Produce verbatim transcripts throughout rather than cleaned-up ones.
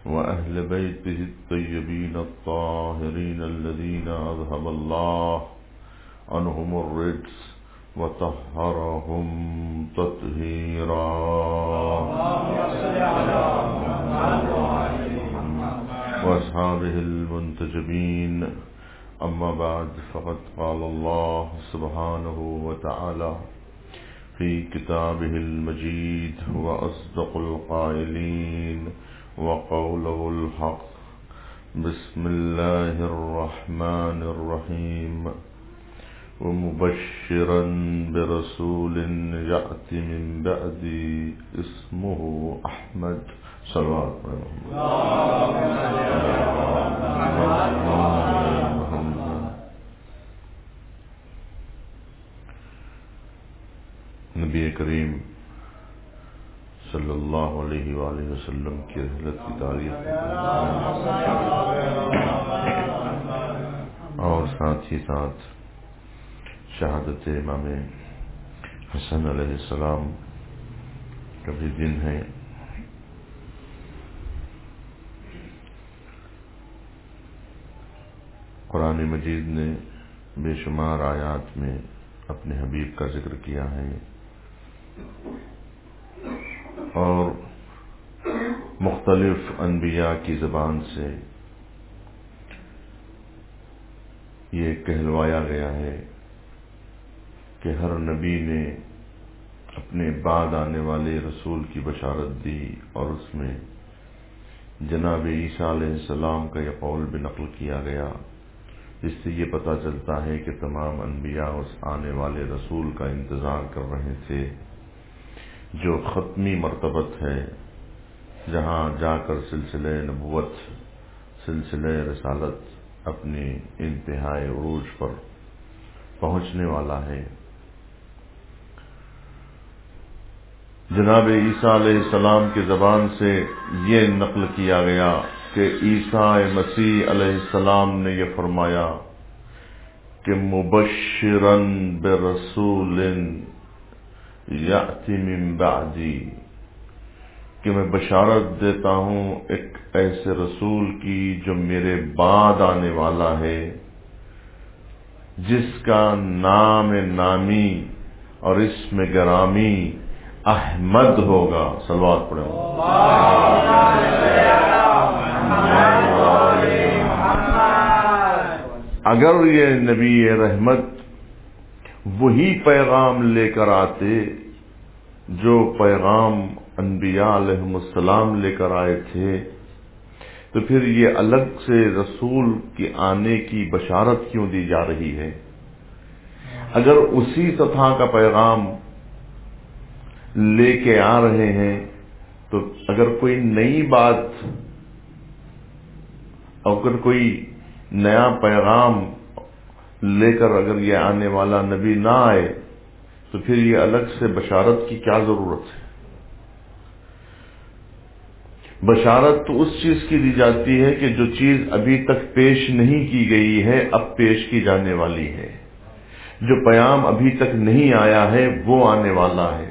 وأهل بيته الطيبين الطاهرين الذين أذهب الله عنهم الرجس وطهرهم تطهيرا. وأصحابه المنتجبين. أما بعد، فقد قال الله سبحانه وتعالى في كتابه المجيد وأصدق القائلين وقوله الحق. بسم الله الرحمن الرحيم. ومبشرا برسول يأتي من بعدي اسمه أحمد. صلوات نبی کریم صلی اللہ علیہ وآلہ وسلم کی رحلت کی تاریخ اور ساتھ ہی ساتھ شہادت امام حسن علیہ السلام کا بھی دن ہے. قرآن مجید نے بے شمار آیات میں اپنے حبیب کا ذکر کیا ہے اور مختلف انبیاء کی زبان سے یہ کہلوایا گیا ہے کہ ہر نبی نے اپنے بعد آنے والے رسول کی بشارت دی، اور اس میں جناب عیسیٰ علیہ السلام کا یہ قول بھی نقل کیا گیا، جس سے یہ پتہ چلتا ہے کہ تمام انبیاء اس آنے والے رسول کا انتظار کر رہے تھے جو ختمی مرتبت ہے، جہاں جا کر سلسلہ نبوت، سلسلہ رسالت اپنی انتہائی عروج پر پہنچنے والا ہے. جناب عیسیٰ علیہ السلام کی زبان سے یہ نقل کیا گیا کہ عیسیٰ مسیح علیہ السلام نے یہ فرمایا کہ مبشراً برسول یأتی من بعدی، کہ میں بشارت دیتا ہوں ایک ایسے رسول کی جو میرے بعد آنے والا ہے، جس کا نام نامی اور اسم گرامی احمد ہوگا. صلوات پڑھیں. اگر یہ نبی رحمت وہی پیغام لے کر آتے جو پیغام انبیاء علیہم السلام لے کر آئے تھے، تو پھر یہ الگ سے رسول کے آنے کی بشارت کیوں دی جا رہی ہے؟ اگر اسی سطح کا پیغام لے کے آ رہے ہیں تو اگر کوئی نئی بات، اگر کوئی نیا پیغام لے کر اگر یہ آنے والا نبی نہ آئے تو پھر یہ الگ سے بشارت کی کیا ضرورت ہے؟ بشارت تو اس چیز کی دی جاتی ہے کہ جو چیز ابھی تک پیش نہیں کی گئی ہے اب پیش کی جانے والی ہے، جو پیام ابھی تک نہیں آیا ہے وہ آنے والا ہے.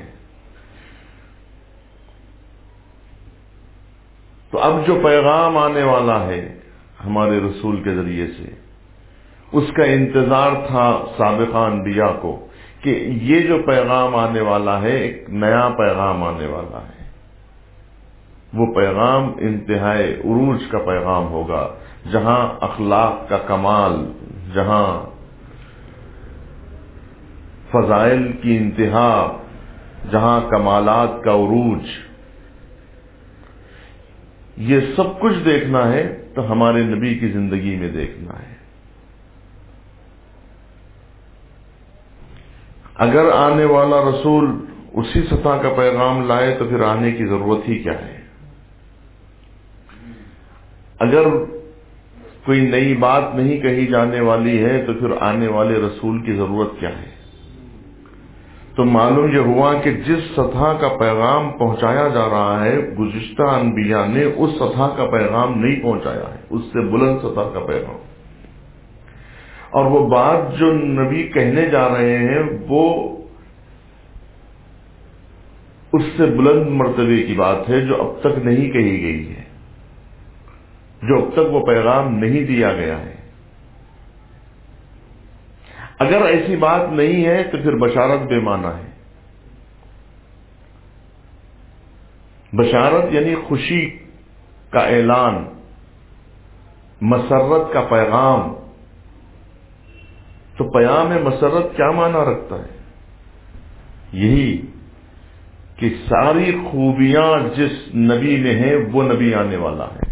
تو اب جو پیغام آنے والا ہے ہمارے رسول کے ذریعے سے، اس کا انتظار تھا سابقہ انبیاء کو کہ یہ جو پیغام آنے والا ہے ایک نیا پیغام آنے والا ہے. وہ پیغام انتہائی عروج کا پیغام ہوگا، جہاں اخلاق کا کمال، جہاں فضائل کی انتہا، جہاں کمالات کا عروج، یہ سب کچھ دیکھنا ہے تو ہمارے نبی کی زندگی میں دیکھنا ہے. اگر آنے والا رسول اسی سطح کا پیغام لائے تو پھر آنے کی ضرورت ہی کیا ہے؟ اگر کوئی نئی بات نہیں کہی جانے والی ہے تو پھر آنے والے رسول کی ضرورت کیا ہے؟ تو معلوم یہ ہوا کہ جس سطح کا پیغام پہنچایا جا رہا ہے گزشتہ انبیاء نے اس سطح کا پیغام نہیں پہنچایا ہے، اس سے بلند سطح کا پیغام. اور وہ بات جو نبی کہنے جا رہے ہیں وہ اس سے بلند مرتبے کی بات ہے جو اب تک نہیں کہی گئی ہے. جو اب تک وہ پیغام نہیں دیا گیا ہے. اگر ایسی بات نہیں ہے تو پھر بشارت بے معنی ہے. بشارت یعنی خوشی کا اعلان، مسرت کا پیغام. تو پیام مسرت کیا معنی رکھتا ہے؟ یہی کہ ساری خوبیاں جس نبی میں ہیں وہ نبی آنے والا ہے.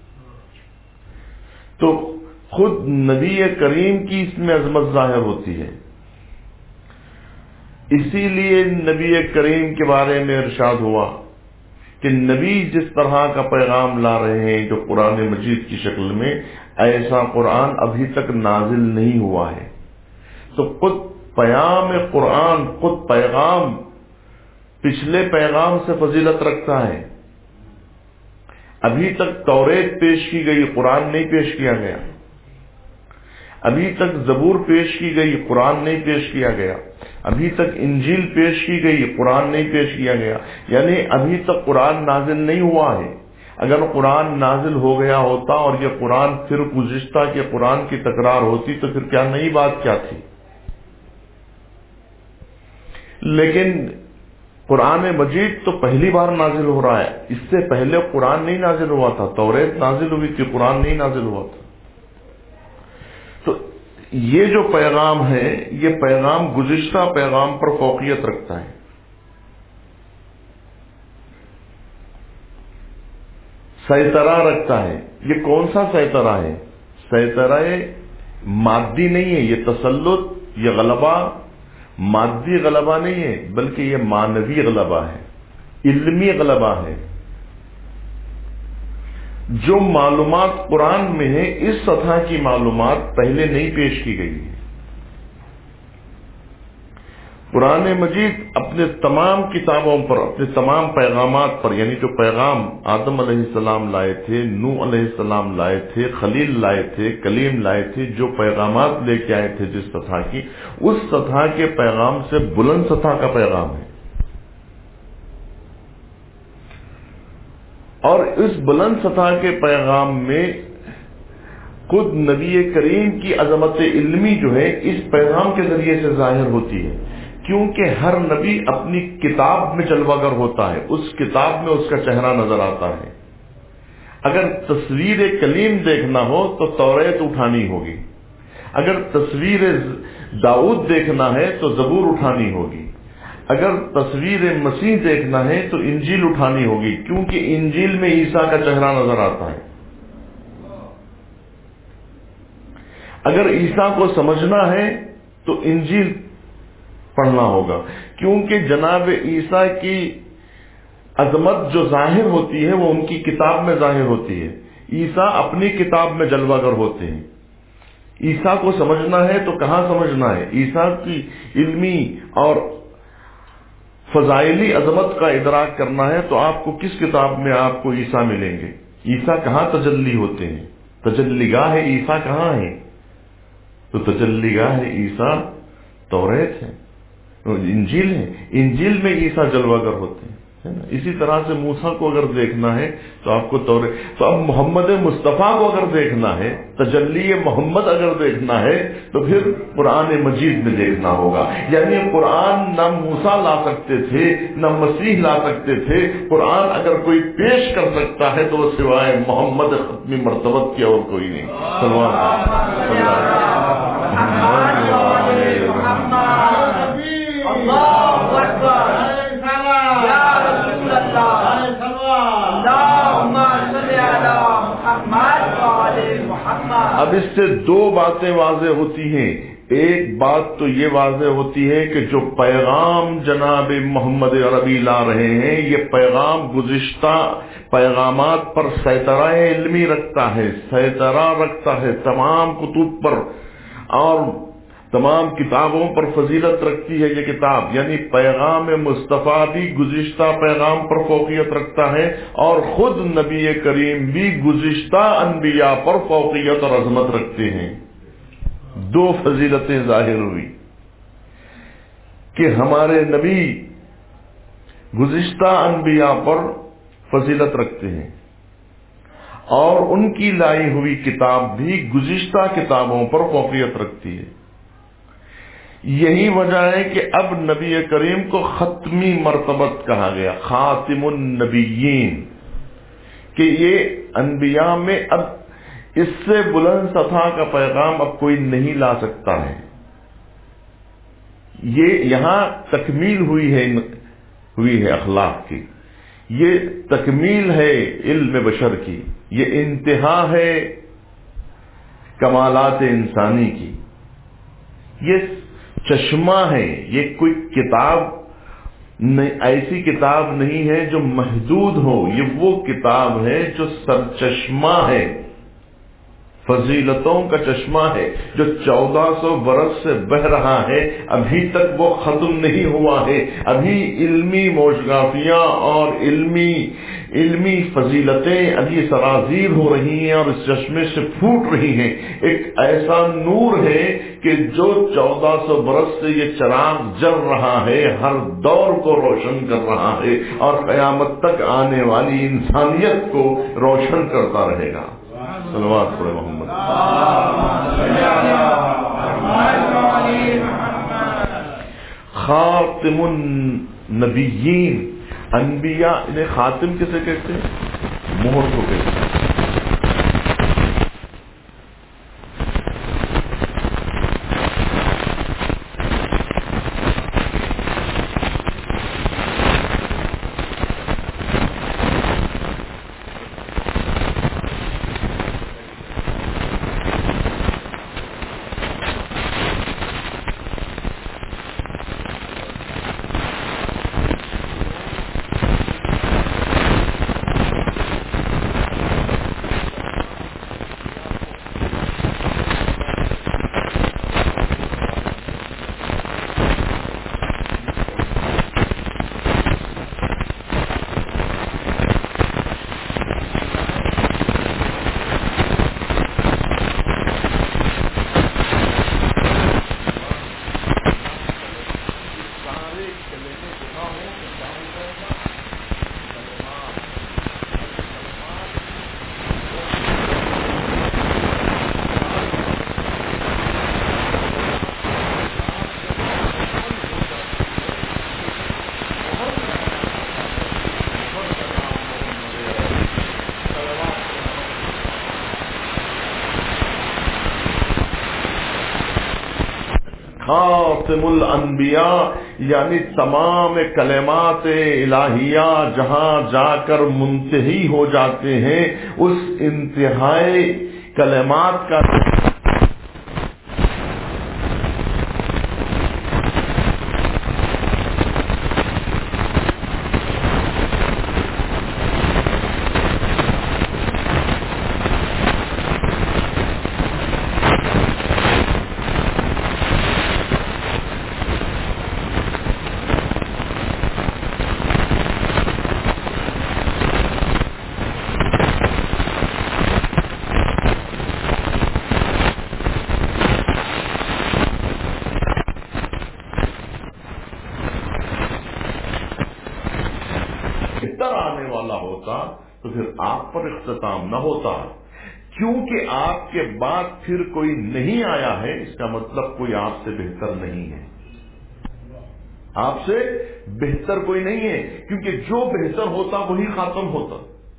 تو خود نبی کریم کی اس میں عظمت ظاہر ہوتی ہے. اسی لیے نبی کریم کے بارے میں ارشاد ہوا کہ نبی جس طرح کا پیغام لا رہے ہیں جو قرآن مجید کی شکل میں، ایسا قرآن ابھی تک نازل نہیں ہوا ہے. تو خود پیام قرآن، خود پیغام پچھلے پیغام سے فضیلت رکھتا ہے. ابھی تک توریت پیش کی گئی، قرآن نہیں پیش کیا گیا. ابھی تک زبور پیش کی گئی، قرآن نہیں پیش کیا گیا. ابھی تک انجیل پیش کی گئی، قرآن نہیں پیش کیا گیا. یعنی ابھی تک قرآن نازل نہیں ہوا ہے. اگر قرآن نازل ہو گیا ہوتا اور یہ قرآن پھر گزشتہ کے قرآن کی تکرار ہوتی تو پھر کیا نئی بات کیا تھی. لیکن قرآن مجید تو پہلی بار نازل ہو رہا ہے. اس سے پہلے قرآن نہیں نازل ہوا تھا. توریت نازل ہوئی تھی، قرآن نہیں نازل ہوا تھا. تو یہ جو پیغام ہے، یہ پیغام گزشتہ پیغام پر فوقیت رکھتا ہے. سیطرہ رکھتا ہے. یہ کون سا سیطرہ ہے؟ سیطرہ مادی نہیں ہے. یہ تسلط، یہ غلبہ مادی غلبہ نہیں ہے، بلکہ یہ معنوی غلبہ ہے، علمی غلبہ ہے. جو معلومات قرآن میں ہے، اس سطح کی معلومات پہلے نہیں پیش کی گئی ہے. قرآن مجید اپنے تمام کتابوں پر، اپنے تمام پیغامات پر، یعنی جو پیغام آدم علیہ السلام لائے تھے، نوح علیہ السلام لائے تھے، خلیل لائے تھے، کلیم لائے تھے، جو پیغامات لے کے آئے تھے جس سطح کی، اس سطح کے پیغام سے بلند سطح کا پیغام ہے. اور اس بلند سطح کے پیغام میں خود نبی کریم کی عظمت علمی جو ہے اس پیغام کے ذریعے سے ظاہر ہوتی ہے. کیونکہ ہر نبی اپنی کتاب میں جلوہ گر ہوتا ہے، اس کتاب میں اس کا چہرہ نظر آتا ہے. اگر تصویر کلیم دیکھنا ہو تو توریت اٹھانی ہوگی. اگر تصویر داؤد دیکھنا ہے تو زبور اٹھانی ہوگی. اگر تصویر مسیح دیکھنا ہے تو انجیل اٹھانی ہوگی، کیونکہ انجیل میں عیسیٰ کا چہرہ نظر آتا ہے. اگر عیسیٰ کو سمجھنا ہے تو انجیل پڑھنا ہوگا، کیونکہ جناب عیسیٰ کی عظمت جو ظاہر ہوتی ہے وہ ان کی کتاب میں ظاہر ہوتی ہے. عیسیٰ اپنی کتاب میں جلوہ گر ہوتے ہیں. عیسیٰ کو سمجھنا ہے تو کہاں سمجھنا ہے؟ عیسیٰ کی علمی اور فضائلی عظمت کا ادراک کرنا ہے تو آپ کو کس کتاب میں آپ کو عیسیٰ ملیں گے؟ عیسیٰ کہاں تجلی ہوتے ہیں؟ تجلی گاہ عیسیٰ کہاں ہے؟ تو تجلی گاہ عیسیٰ توریت ہے، انجیل ہے. انجیل میں عیسیٰ جلوہ گر ہوتے ہیں. اسی طرح سے موسیٰ کو اگر دیکھنا ہے تو آپ کو توریت. تو اب محمد مصطفیٰ کو اگر دیکھنا ہے، تجلی محمد اگر دیکھنا ہے تو پھر قرآن مجید میں دیکھنا ہوگا. یعنی قرآن نہ موسیٰ لا سکتے تھے نہ مسیح لا سکتے تھے. قرآن اگر کوئی پیش کر سکتا ہے تو وہ سوائے محمد ختمی مرتبت کی اور کوئی نہیں. اب اس سے دو باتیں واضح ہوتی ہیں. ایک بات تو یہ واضح ہوتی ہے کہ جو پیغام جناب محمد عربی لا رہے ہیں یہ پیغام گزشتہ پیغامات پر سیطرہ علمی رکھتا ہے، سیطرہ رکھتا ہے تمام کتب پر اور تمام کتابوں پر فضیلت رکھتی ہے یہ کتاب. یعنی پیغام مصطفیٰ بھی گزشتہ پیغام پر فوقیت رکھتا ہے اور خود نبی کریم بھی گزشتہ انبیاء پر فوقیت اور عظمت رکھتے ہیں. دو فضیلتیں ظاہر ہوئی کہ ہمارے نبی گزشتہ انبیاء پر فضیلت رکھتے ہیں اور ان کی لائی ہوئی کتاب بھی گزشتہ کتابوں پر فوقیت رکھتی ہے۔ یہی وجہ ہے کہ اب نبی کریم کو ختمی مرتبت کہا گیا، خاتم النبیین، کہ یہ انبیاء میں اب اس سے بلند سطح کا پیغام اب کوئی نہیں لا سکتا ہے۔ یہ یہاں تکمیل ہوئی ہے ہوئی ہے اخلاق کی، یہ تکمیل ہے علم بشر کی، یہ انتہا ہے کمالات انسانی کی، یہ چشمہ ہے، یہ کوئی کتاب ایسی کتاب نہیں ہے جو محدود ہو، یہ وہ کتاب ہے جو سرچشمہ ہے، فضیلتوں کا چشمہ ہے، جو چودہ سو برس سے بہ رہا ہے، ابھی تک وہ ختم نہیں ہوا ہے، ابھی علمی موشگافیاں اور علمی علمی فضیلتیں ابھی سرازیر ہو رہی ہیں اور اس چشمے سے پھوٹ رہی ہیں۔ ایک ایسا نور ہے کہ جو چودہ سو برس سے یہ چراغ جل رہا ہے، ہر دور کو روشن کر رہا ہے اور قیامت تک آنے والی انسانیت کو روشن کرتا رہے گا۔ صلوات پڑھے محمد۔ خاتم النبیین، انبیاء انہیں خاتم کسے کہتے ہیں؟ مہر کو کہتے ہیں۔ خاتم الانبیاء یعنی تمام کلمات الہیہ جہاں جا کر منتہی ہو جاتے ہیں، اس انتہائی کلمات کا آنے والا ہوتا تو پھر آپ پر اختتام نہ ہوتا، کیونکہ آپ کے بعد پھر کوئی نہیں آیا ہے، اس کا مطلب کوئی آپ سے بہتر نہیں ہے، آپ سے بہتر کوئی نہیں ہے، کیونکہ جو بہتر ہوتا وہی خاتم ہوتا۔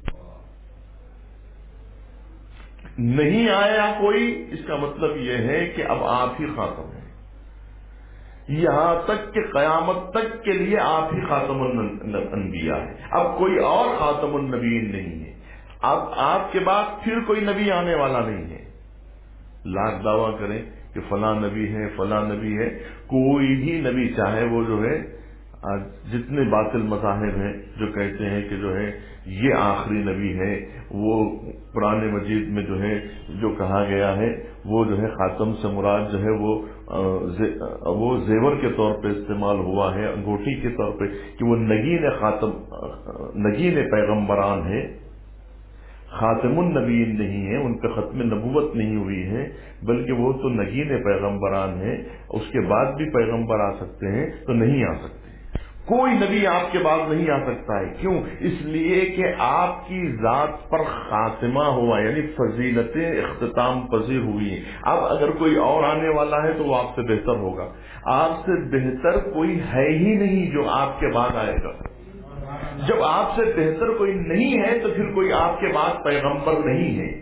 نہیں آیا کوئی، اس کا مطلب یہ ہے کہ اب آپ ہی خاتم ہیں، یہاں تک کہ قیامت تک کے لیے آپ ہی خاتم الانبیاء ہے، اب کوئی اور خاتم النبیین نہیں ہے، اب آپ کے بعد پھر کوئی نبی آنے والا نہیں ہے۔ لاکھ دعویٰ کریں کہ فلاں نبی ہے فلاں نبی ہے، کوئی بھی نبی چاہے وہ جو ہے آج جتنے باطل مذاہب ہیں جو کہتے ہیں کہ جو ہے یہ آخری نبی ہے، وہ قرآن مجید میں جو ہے جو کہا گیا ہے وہ جو ہے خاتم سے مراد جو ہے وہ وہ زیور کے طور پہ استعمال ہوا ہے، انگوٹھی کے طور پہ، کہ وہ نگین خاتم نگین پیغمبران ہے، خاتم النبیین نہیں ہے، ان پہ ختم نبوت نہیں ہوئی ہے، بلکہ وہ تو نگین پیغمبران ہیں، اس کے بعد بھی پیغمبر آ سکتے ہیں تو نہیں آ سکتے۔ کوئی نبی آپ کے بعد نہیں آ سکتا ہے. کیوں؟ اس لیے کہ آپ کی ذات پر خاتمہ ہوا، یعنی فضیلتیں اختتام پذیر ہوئی ہیں. اب اگر کوئی اور آنے والا ہے تو وہ آپ سے بہتر ہوگا. آپ سے بہتر کوئی ہے ہی نہیں جو آپ کے بعد آئے گا. جب آپ سے بہتر کوئی نہیں ہے تو پھر کوئی آپ کے بعد پیغمبر نہیں ہے.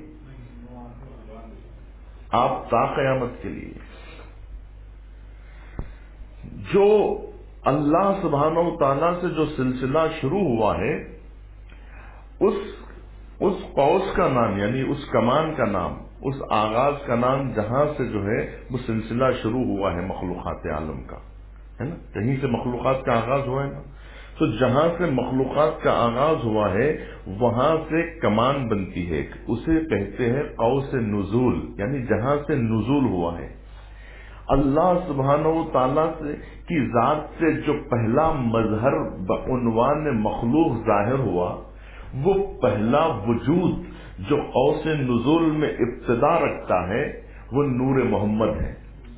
آپ تا قیامت کے لیے جو اللہ سبحانہ و تعالیٰ سے جو سلسلہ شروع ہوا ہے، اس اس قوس کا نام، یعنی اس کمان کا نام، اس آغاز کا نام جہاں سے جو ہے وہ سلسلہ شروع ہوا ہے مخلوقات عالم کا، ہے نا. کہیں سے مخلوقات کا آغاز ہوا ہے نا. تو جہاں سے مخلوقات کا آغاز ہوا ہے وہاں سے کمان بنتی ہے، اسے کہتے ہیں قوس نزول، یعنی جہاں سے نزول ہوا ہے. اللہ سبحانہ و تعالیٰ سے کی ذات سے جو پہلا مظہر بعنوان مخلوق ظاہر ہوا، وہ پہلا وجود جو قوس نزول میں ابتدا رکھتا ہے وہ نور محمد ہے.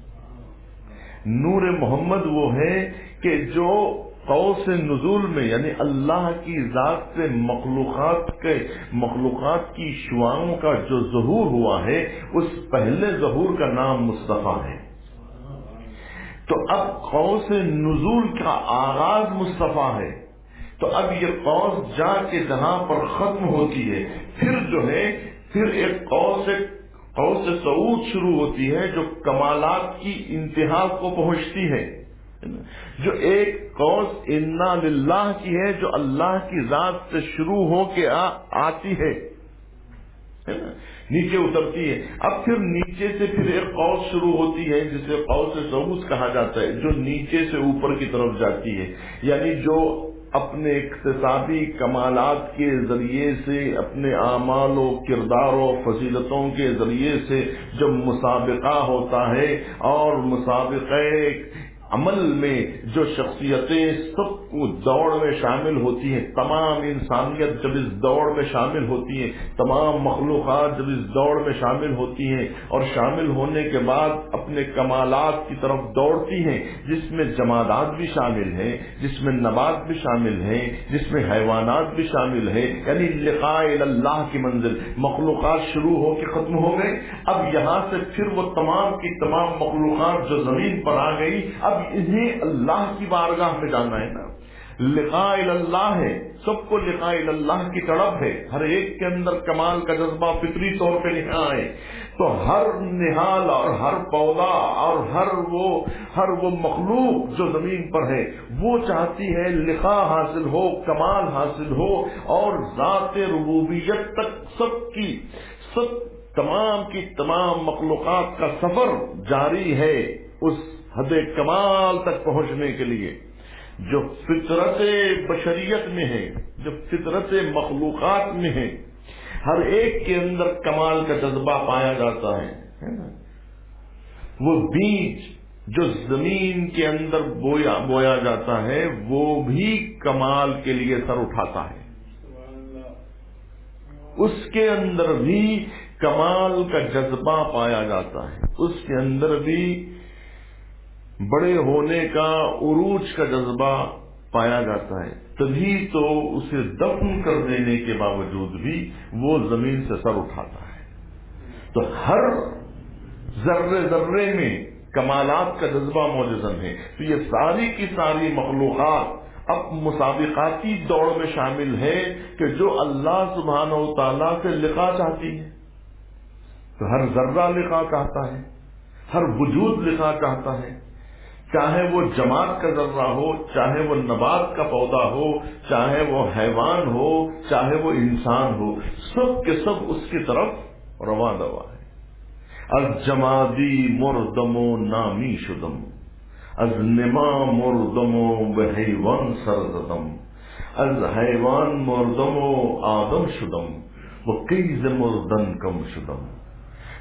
نور محمد وہ ہے کہ جو قوس نزول میں، یعنی اللہ کی ذات سے مخلوقات کے مخلوقات کی شعاعوں کا جو ظہور ہوا ہے، اس پہلے ظہور کا نام مصطفیٰ ہے. تو اب قوس نزول کا آغاز مصطفیٰ ہے. تو اب یہ قوس جا کے جہاں پر ختم ہوتی ہے، پھر جو ہے پھر ایک قوس قوس صعود شروع ہوتی ہے جو کمالات کی انتہا کو پہنچتی ہے، جو ایک قوس انا للہ کی ہے جو اللہ کی ذات سے شروع ہو کے آ, آتی ہے نیچے اترتی ہے. اب پھر نیچے سے پھر ایک قوس شروع ہوتی ہے جسے قوس صعود کہا جاتا ہے، جو نیچے سے اوپر کی طرف جاتی ہے، یعنی جو اپنے اقتصادی کمالات کے ذریعے سے، اپنے اعمال و کردار و فضیلتوں کے ذریعے سے جب مسابقہ ہوتا ہے اور مسابقے عمل میں جو شخصیتیں سب کو دوڑ میں شامل ہوتی ہیں، تمام انسانیت جب اس دوڑ میں شامل ہوتی ہے، تمام مخلوقات جب اس دوڑ میں شامل ہوتی ہیں اور شامل ہونے کے بعد اپنے کمالات کی طرف دوڑتی ہیں، جس میں جمادات بھی شامل ہیں، جس میں نبات بھی شامل ہیں، جس میں حیوانات بھی شامل ہیں، یعنی لقاء اللہ کی منزل. مخلوقات شروع ہو کے ختم ہو گئے. اب یہاں سے پھر وہ تمام کی تمام مخلوقات جو زمین پر آ گئی، اب انہیں اللہ کی بارگاہ میں جانا ہے نا. لقاء اللہ ہے، سب کو لقاء اللہ کی طرف ہے، ہر ایک کے اندر کمال کا جذبہ فطری طور پہ نہا ہے. تو ہر نہال اور ہر پودا اور ہر وہ ہر وہ مخلوق جو زمین پر ہے وہ چاہتی ہے لقاء حاصل ہو، کمال حاصل ہو، اور ذات ربوبیت تک سب کی سب تمام کی تمام مخلوقات کا سفر جاری ہے اس حد کمال تک پہنچنے کے لیے جو فطرت بشریت میں ہے، جو فطرت مخلوقات میں ہے. ہر ایک کے اندر کمال کا جذبہ پایا جاتا ہے. وہ بیج جو زمین کے اندر بویا بویا جاتا ہے وہ بھی کمال کے لیے سر اٹھاتا ہے. اس کے اندر بھی کمال کا جذبہ پایا جاتا ہے، اس کے اندر بھی بڑے ہونے کا، عروج کا جذبہ پایا جاتا ہے. تبھی تو اسے دفن کر دینے کے باوجود بھی وہ زمین سے سر اٹھاتا ہے. تو ہر ذرے ذرے میں کمالات کا جذبہ موجود ہے. تو یہ ساری کی ساری مخلوقات اب مسابقاتی دوڑ میں شامل ہے کہ جو اللہ سبحانہ و تعالیٰ سے لقاء چاہتی ہے. تو ہر ذرہ لقاء چاہتا ہے، ہر وجود لقاء چاہتا ہے، چاہے وہ جماد کا ذرہ ہو، چاہے وہ نبات کا پودا ہو، چاہے وہ حیوان ہو، چاہے وہ انسان ہو، سب کے سب اس کی طرف رواں دوا ہے. از جمادی مردم و نامی شدم، از نما مردم و به حیوان سرزدم، از حیوان مردم و آدم شدم و قیز مردن کم شدم.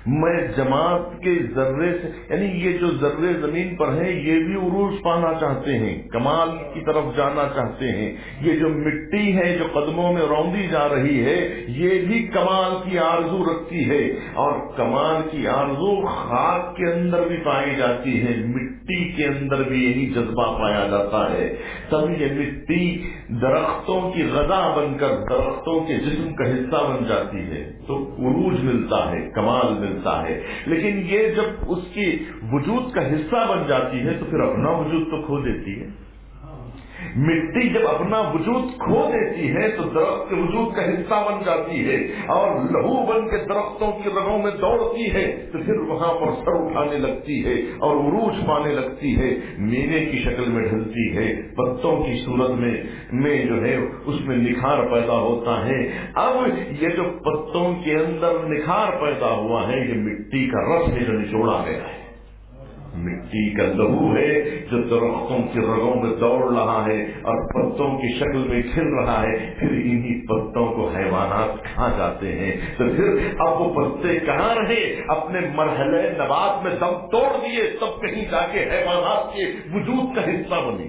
میں جماعت کے ذرے سے، یعنی یہ جو ذرے زمین پر ہیں یہ بھی عروج پانا چاہتے ہیں، کمال کی طرف جانا چاہتے ہیں. یہ جو مٹی ہے جو قدموں میں روندی جا رہی ہے یہ بھی کمال کی آرزو رکھتی ہے، اور کمال کی آرزو خاک کے اندر بھی پائی جاتی ہے، مٹی کے اندر بھی یہی جذبہ پایا جاتا ہے. تب یہ مٹی درختوں کی غذا بن کر درختوں کے جسم کا حصہ بن جاتی ہے تو عروج ملتا ہے، کمال ملتا ہے. لیکن یہ جب اس کی وجود کا حصہ بن جاتی ہے تو پھر اپنا وجود تو کھو دیتی ہے. مٹی جب اپنا وجود کھو دیتی ہے تو درخت کے وجود کا حصہ بن جاتی ہے اور لہو بن کے درختوں کی رگوں میں دوڑتی ہے تو پھر وہاں پر سر اٹھانے لگتی ہے اور عروج پانے لگتی ہے، میوے کی شکل میں ڈھلتی ہے، پتوں کی صورت میں میں جو ہے اس میں نکھار پیدا ہوتا ہے. اب یہ جو پتوں کے اندر نکھار پیدا ہوا ہے یہ مٹی کا رس ہے جو نچوڑا گیا ہے، مٹی کا لہو ہے جو درختوں کی رگوں میں دوڑ رہا ہے اور پتوں کی شکل میں کھل رہا ہے. پھر انہی پتوں کو حیوانات کھا جاتے ہیں تو پھر اب وہ پتے کہاں رہے، اپنے مرحلے نبات میں دم توڑ دیے تب کہیں جا کے حیوانات کے وجود کا حصہ بنی.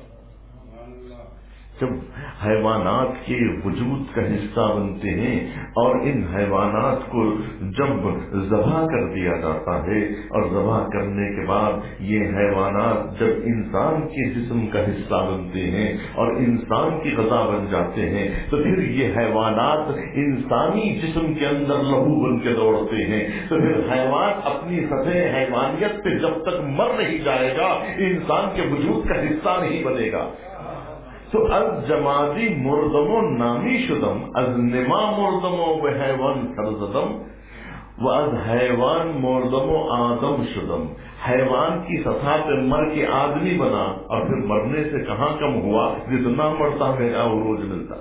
جب حیوانات کے وجود کا حصہ بنتے ہیں اور ان حیوانات کو جب ذبح کر دیا جاتا ہے اور ذبح کرنے کے بعد یہ حیوانات جب انسان کے جسم کا حصہ بنتے ہیں اور انسان کی غذا بن جاتے ہیں تو پھر یہ حیوانات انسانی جسم کے اندر لہو بن کے دوڑتے ہیں. تو پھر حیوان اپنی سطح حیوانیت پہ جب تک مر نہیں جائے گا انسان کے وجود کا حصہ نہیں بنے گا. تو از جمادی مردم و نامی شدم، از نما مردم و به حیوان سرزدم و از حیوان مردم و آدم شدم. حیوان کی سطح پہ مر کے آدمی بنا اور پھر مرنے سے کہاں کم ہوا، جتنا مرتا میرا عروج ملتا،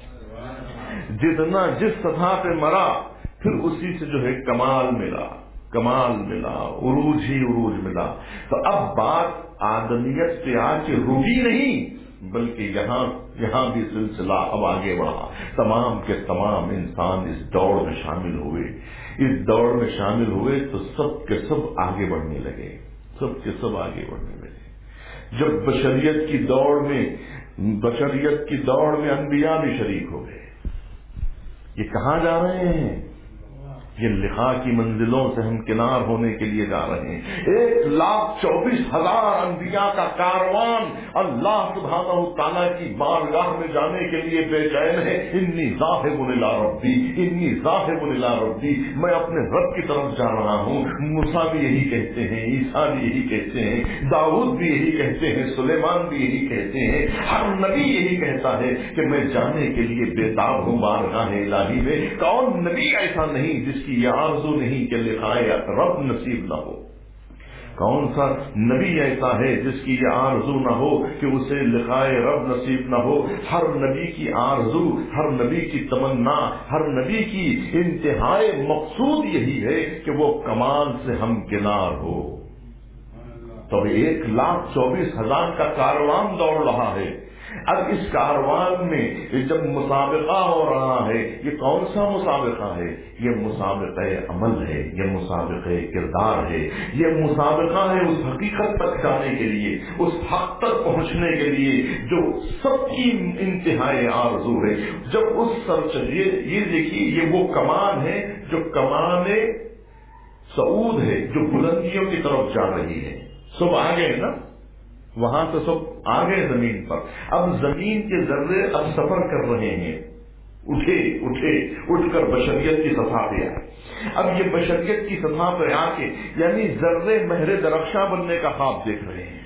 جتنا جس سطح پہ مرا پھر اسی سے جو ہے کمال ملا، کمال ملا، عروج ہی عروج ملا. تو اب بات آدمیت سے آ کے رکی نہیں بلکہ یہاں یہاں بھی سلسلہ اب آگے بڑھا. تمام کے تمام انسان اس دوڑ میں شامل ہوئے، اس دوڑ میں شامل ہوئے تو سب کے سب آگے بڑھنے لگے، سب کے سب آگے بڑھنے لگے. جب بشریت کی دوڑ میں بشریت کی دوڑ میں انبیاء بھی شریک ہو گئے. یہ کہاں جا رہے ہیں؟ یہ لقاء کی منزلوں سے ہم کنار ہونے کے لیے جا رہے ہیں. ایک لاکھ چوبیس ہزار انبیاء کا کاروان اللہ سبحانہ تعالیٰ کی بارگاہ میں جانے کے لیے بے چین ہے. انی ذاہب الی ربی، انی ذاہب الی ربی، میں اپنے رب کی طرف جا رہا ہوں. موسیٰ بھی یہی کہتے ہیں، عیسیٰ بھی یہی کہتے ہیں، داؤد بھی یہی کہتے ہیں، سلیمان بھی یہی کہتے ہیں. ہر نبی یہی کہتا ہے کہ میں جانے کے لیے بےتاب ہوں بارگاہ الہی میں. کون نبی ایسا نہیں جس کی یہ آرزو نہیں کہ لقائے رب نصیب نہ ہو؟ کون سا نبی ایسا ہے جس کی یہ آرزو نہ ہو کہ اسے لقائے رب نصیب نہ ہو؟ ہر نبی کی آرزو، ہر نبی کی تمنا، ہر نبی کی انتہائی مقصود یہی ہے کہ وہ کمال سے ہمکنار ہو. تو ایک لاکھ چوبیس ہزار کا کاروان دوڑ رہا ہے. اب اس کاروان میں جب مسابقہ ہو رہا ہے، یہ کون سا مسابقہ ہے؟ یہ مسابقہ عمل ہے، یہ مسابقہ کردار ہے، یہ مسابقہ ہے اس حقیقت تک جانے کے لیے، اس حق تک پہنچنے کے لیے جو سب کی انتہائی آرزو ہے. جب اس سر چلیے یہ دیکھیے یہ وہ کمان ہے جو کمان صعود ہے، جو بلندیوں کی طرف جا رہی ہے. سب آگے نا، وہاں تو سب آگے زمین پر. اب زمین کے ذرے اب سفر کر رہے ہیں، اٹھے اٹھے اٹھ کر بشریت کی سطح پہ آئے. اب یہ بشریت کی سطح پہ آ کے یعنی ذرے مہر درخشاں بننے کا خواب دیکھ رہے ہیں.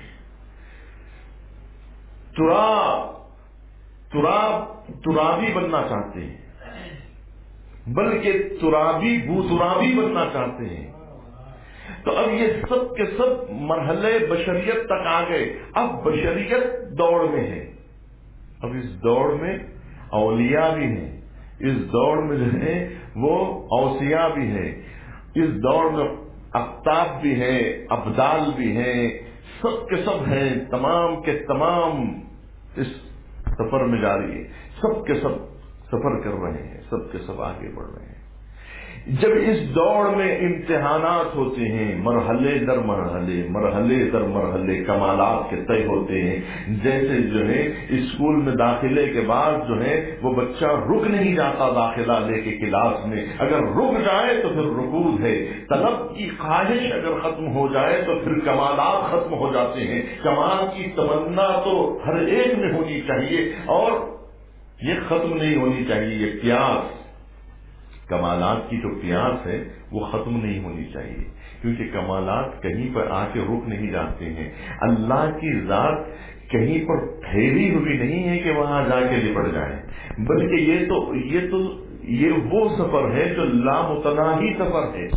تراب تراب ترابی بننا چاہتے ہیں، بلکہ ترابی بو ترابی بننا چاہتے ہیں. تو اب یہ سب کے سب مرحلے بشریت تک آ گئے. اب بشریت دوڑ میں ہے. اب اس دوڑ میں اولیاء بھی ہیں، اس دوڑ میں جو ہے وہ اوصیاء بھی ہیں، اس دوڑ میں اقطاب بھی ہیں، ابدال بھی ہیں، سب کے سب ہیں. تمام کے تمام اس سفر میں جاری ہے. سب کے سب سفر کر رہے ہیں، سب کے سب آگے بڑھ رہے ہیں. جب اس دوڑ میں امتحانات ہوتے ہیں، مرحلے در مرحلے مرحلے در مرحلے کمالات کے طے ہوتے ہیں. جیسے جو ہے اسکول میں داخلے کے بعد جو ہے وہ بچہ رک نہیں جاتا داخلہ لے کے کلاس میں، اگر رک جائے تو پھر رکود ہے. طلب کی خواہش اگر ختم ہو جائے تو پھر کمالات ختم ہو جاتے ہیں. کمال کی تمنا تو ہر ایک میں ہونی چاہیے اور یہ ختم نہیں ہونی چاہیے. یہ پیاس، کمالات کی جو پیاس ہے وہ ختم نہیں ہونی چاہیے، کیونکہ کمالات کہیں پر آ کے رک نہیں جاتے ہیں. اللہ کی ذات کہیں پر ٹھہری ہوئی نہیں ہے کہ وہاں جا کے لپٹ جائے، بلکہ یہ تو یہ تو یہ وہ سفر ہے جو لامتناہی سفر ہے.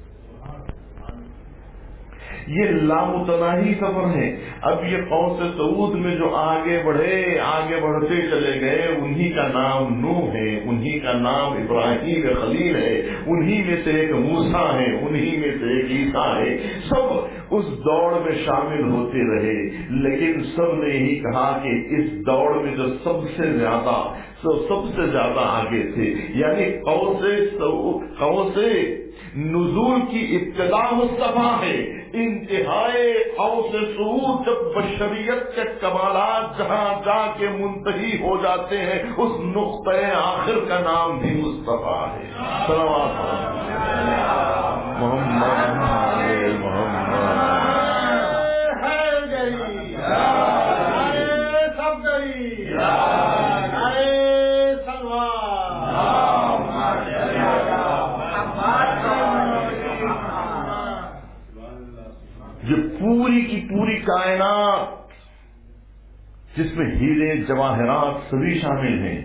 یہ لامتناہی سفر ہے. اب یہ قوس سعود میں جو آگے بڑھے آگے بڑھتے چلے گئے، انہی کا نام نوح ہے، انہی کا نام ابراہیم خلیل ہے، انہی میں سے ایک موسیٰ ہے، انہی میں سے ایک عیسیٰ ہے. سب اس دوڑ میں شامل ہوتے رہے، لیکن سب نے یہی کہا کہ اس دوڑ میں جو سب سے زیادہ سب سے زیادہ آگے تھے، یعنی قوس قوس نزول کی ابتدا مصطفیٰ ہے. انتہائے قوس صعود جب بشریت کے کمالات جہاں جا کے منتہی ہو جاتے ہیں، اس نقطۂ آخر کا نام بھی مصطفیٰ ہے. صلوات محمد محمد سب گئی. یہ پوری کی پوری کائنات جس میں ہیرے جواہرات سبھی شامل ہیں،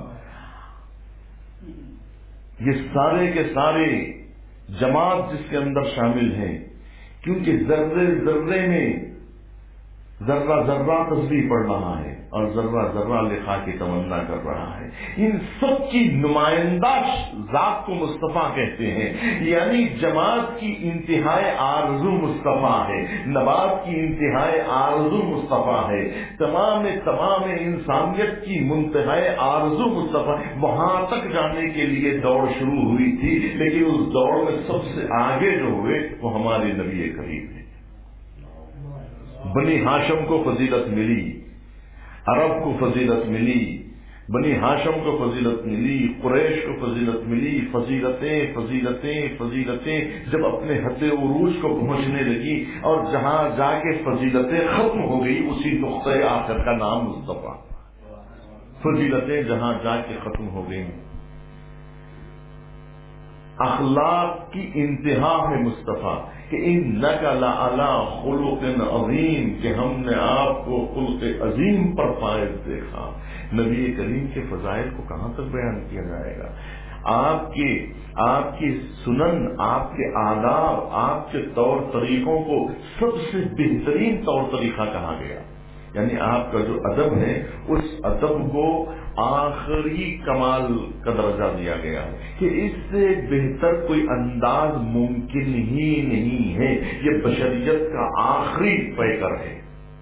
یہ سارے کے سارے جماعت جس کے اندر شامل ہیں، کیونکہ ذرے ذرے میں ذرہ ذرہ تسبیح پڑھ رہا ہے اور ذرہ ذرہ لکھا کی تمنا کر رہا ہے. ان سب کی نمائندہ ذات کو مصطفیٰ کہتے ہیں. یعنی جماعت کی انتہائی آرزو مصطفیٰ ہے، نبات کی انتہائی آرزو مصطفیٰ ہے، تمام تمام انسانیت کی منتہائی آرزو مصطفیٰ. وہاں تک جانے کے لیے دوڑ شروع ہوئی تھی، لیکن اس دوڑ میں سب سے آگے جو ہوئے وہ ہمارے نبی کریم ہیں. بنی ہاشم کو فضیلت ملی، عرب کو فضیلت ملی، بنی ہاشم کو فضیلت ملی، قریش کو فضیلت ملی. فضیلتیں فضیلتیں فضیلتیں جب اپنے حد عروج کو پہنچنے لگی اور جہاں جا کے فضیلتیں ختم ہو گئی، اسی نقطۂ آخر کا نام مصطفیٰ. فضیلتیں جہاں جا کے ختم ہو گئی، اخلاق کی انتہا ہے مصطفیٰ کہ انک لعلی خلق عظیم، کہ ہم نے آپ کو خلق عظیم پر فائز دیکھا. نبی کریم کے فضائل کو کہاں تک بیان کیا جائے گا؟ آپ کے آپ کی سنن، آپ کے آداب، آپ کے طور طریقوں کو سب سے بہترین طور طریقہ کہا گیا. یعنی آپ کا جو ادب ہے اس ادب کو آخری کمال کا درجہ دیا گیا کہ اس سے بہتر کوئی انداز ممکن ہی نہیں ہے. یہ بشریت کا آخری پیکر ہے.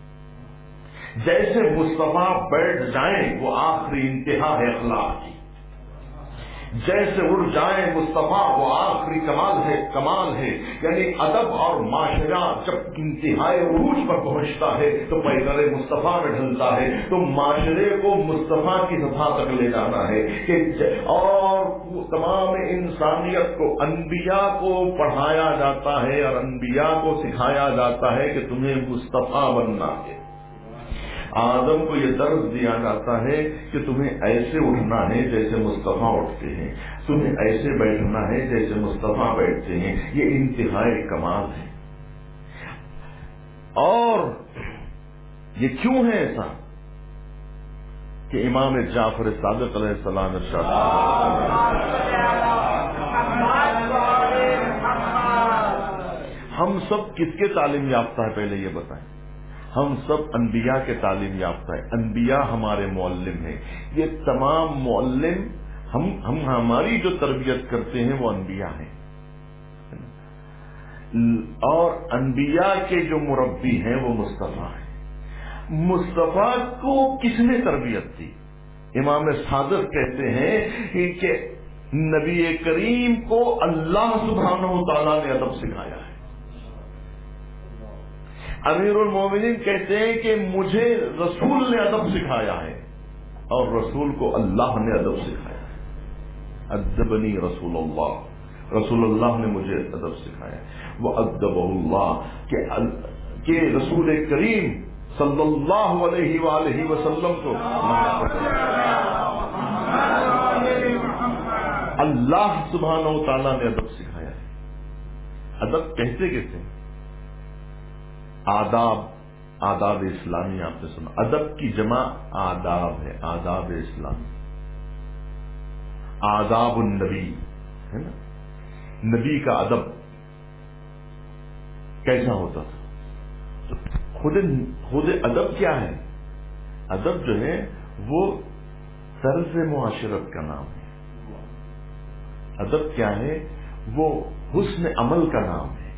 جیسے مصطفیٰ بیٹھ جائیں وہ آخری انتہا ہے اخلاق کی، جیسے اڑ جائیں مصطفیٰ وہ آخری کمال ہے کمال ہے. یعنی ادب اور معاشرہ جب انتہائی عروج پر پہنچتا ہے تو پیکر مصطفیٰ میں ڈھلتا ہے، تو معاشرے کو مصطفیٰ کی سطح تک لے جانا ہے کہ اور تمام انسانیت کو انبیاء کو پڑھایا جاتا ہے اور انبیاء کو سکھایا جاتا ہے کہ تمہیں مصطفیٰ بننا ہے. آدم کو یہ درس دیا جاتا ہے کہ تمہیں ایسے اٹھنا ہے جیسے مصطفیٰ اٹھتے ہیں، تمہیں ایسے بیٹھنا ہے جیسے مصطفیٰ بیٹھتے ہیں. یہ انتہائی کمال ہے. اور یہ کیوں ہے ایسا کہ امام جعفر صادق علیہ السلام ارشاد ہم سب کس کے تعلیم یافتہ ہے؟ پہلے یہ بتائیں. ہم سب انبیاء کے تعلیم یافتہ ہیں. انبیاء ہمارے معلم ہیں. یہ تمام معلم ہم ہم ہماری جو تربیت کرتے ہیں وہ انبیاء ہیں، اور انبیاء کے جو مربی ہیں وہ مصطفیٰ ہیں. مصطفیٰ کو کس نے تربیت دی؟ امام صادق کہتے ہیں کہ نبی کریم کو اللہ سبحانہ و تعالیٰ نے ادب سکھایا ہے. امیر المومنین کہتے ہیں کہ مجھے رسول نے ادب سکھایا ہے اور رسول کو اللہ نے ادب سکھایا ہے. ادبنی رسول اللہ، رسول اللہ نے مجھے ادب سکھایا. وہ ادبہ اللہ کہ کہ رسول کریم صلی اللہ علیہ وآلہ وسلم کو اللہ سبحانہ و تعالیٰ نے ادب سکھایا ہے. ادب کہتے کہتے آداب، آداب اسلامی آپ نے سنا. ادب کی جمع آداب ہے، آداب اسلامی. آداب النبی ہے نا، نبی کا ادب کیسا ہوتا تھا. خود خود ادب کیا ہے؟ ادب جو ہے وہ طرز معاشرت کا نام ہے. ادب کیا ہے؟ وہ حسن عمل کا نام ہے.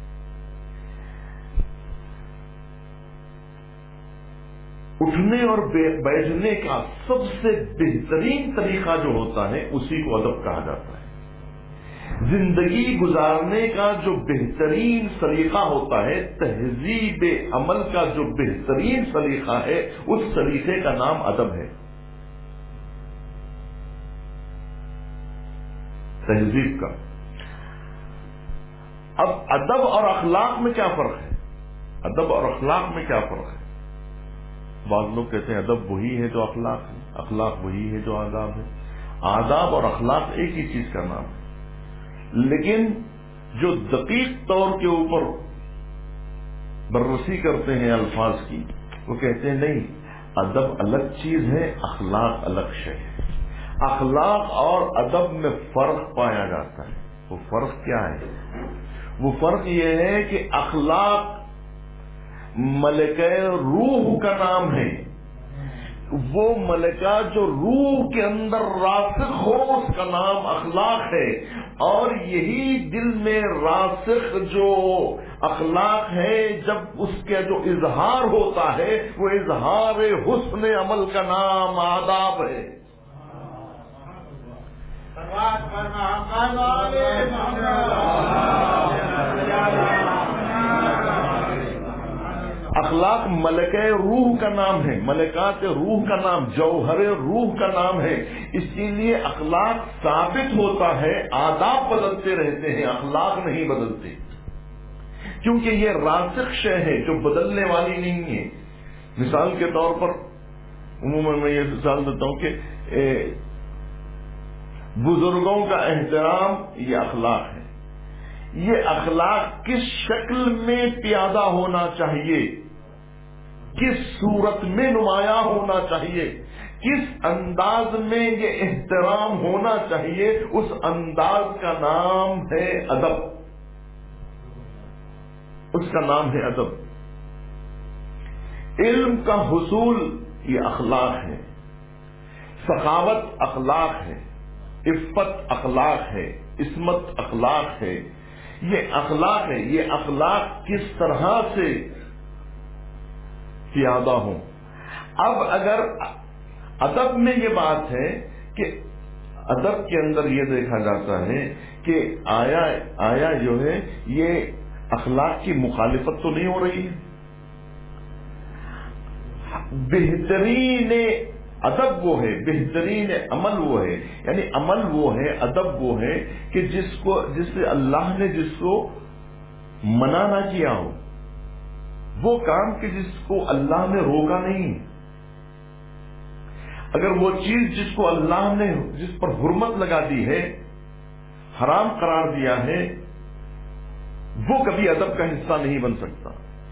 اٹھنے اور بیٹھنے کا سب سے بہترین طریقہ جو ہوتا ہے اسی کو ادب کہا جاتا ہے. زندگی گزارنے کا جو بہترین سلیقہ ہوتا ہے، تہذیب عمل کا جو بہترین سلیقہ ہے، اس سلیقے کا نام ادب ہے. تہذیب کا. اب ادب اور اخلاق میں کیا فرق ہے؟ ادب اور اخلاق میں کیا فرق ہے؟ بعض لوگ کہتے ہیں ادب وہی ہے جو اخلاق ہے، اخلاق وہی ہے جو آداب ہے. آداب اور اخلاق ایک ہی چیز کا نام ہے، لیکن جو دقیق طور کے اوپر بررسی کرتے ہیں الفاظ کی، وہ کہتے ہیں نہیں، ادب الگ چیز ہے، اخلاق الگ شے ہے. اخلاق اور ادب میں فرق پایا جاتا ہے. وہ فرق کیا ہے؟ وہ فرق یہ ہے کہ اخلاق ملکہ روح کا نام ہے. وہ ملکہ جو روح کے اندر راسخ ہو اس کا نام اخلاق ہے، اور یہی دل میں راسخ جو اخلاق ہے جب اس کا جو اظہار ہوتا ہے وہ اظہار حسن عمل کا نام آداب ہے. اخلاق ملکہ روح کا نام ہے، ملکات روح کا نام، جوہر روح کا نام ہے. اسی لیے اخلاق ثابت ہوتا ہے، آداب بدلتے رہتے ہیں، اخلاق نہیں بدلتے، کیونکہ یہ راسخ شے ہے جو بدلنے والی نہیں ہے. مثال کے طور پر عموماً میں یہ مثال دیتا ہوں کہ بزرگوں کا احترام یہ اخلاق ہے. یہ اخلاق کس شکل میں پیادہ ہونا چاہیے، کس صورت میں نمایاں ہونا چاہیے، کس انداز میں یہ احترام ہونا چاہیے، اس انداز کا نام ہے ادب. اس کا نام ہے ادب. علم کا حصول یہ اخلاق ہے، سخاوت اخلاق ہے، عفت اخلاق ہے، عصمت اخلاق ہے. یہ اخلاق ہے. یہ اخلاق کس طرح سے پیادہ ہوں. اب اگر ادب میں یہ بات ہے کہ ادب کے اندر یہ دیکھا جاتا ہے کہ آیا آیا جو ہے یہ اخلاق کی مخالفت تو نہیں ہو رہی ہے. بہترین ادب وہ ہے، بہترین عمل وہ ہے، یعنی عمل وہ ہے، ادب وہ ہے کہ جس کو جس سے اللہ نے جس کو منع نہ کیا ہو، وہ کام کہ جس کو اللہ نے روکا نہیں. اگر وہ چیز جس کو اللہ نے جس پر حرمت لگا دی ہے، حرام قرار دیا ہے، وہ کبھی ادب کا حصہ نہیں بن سکتا.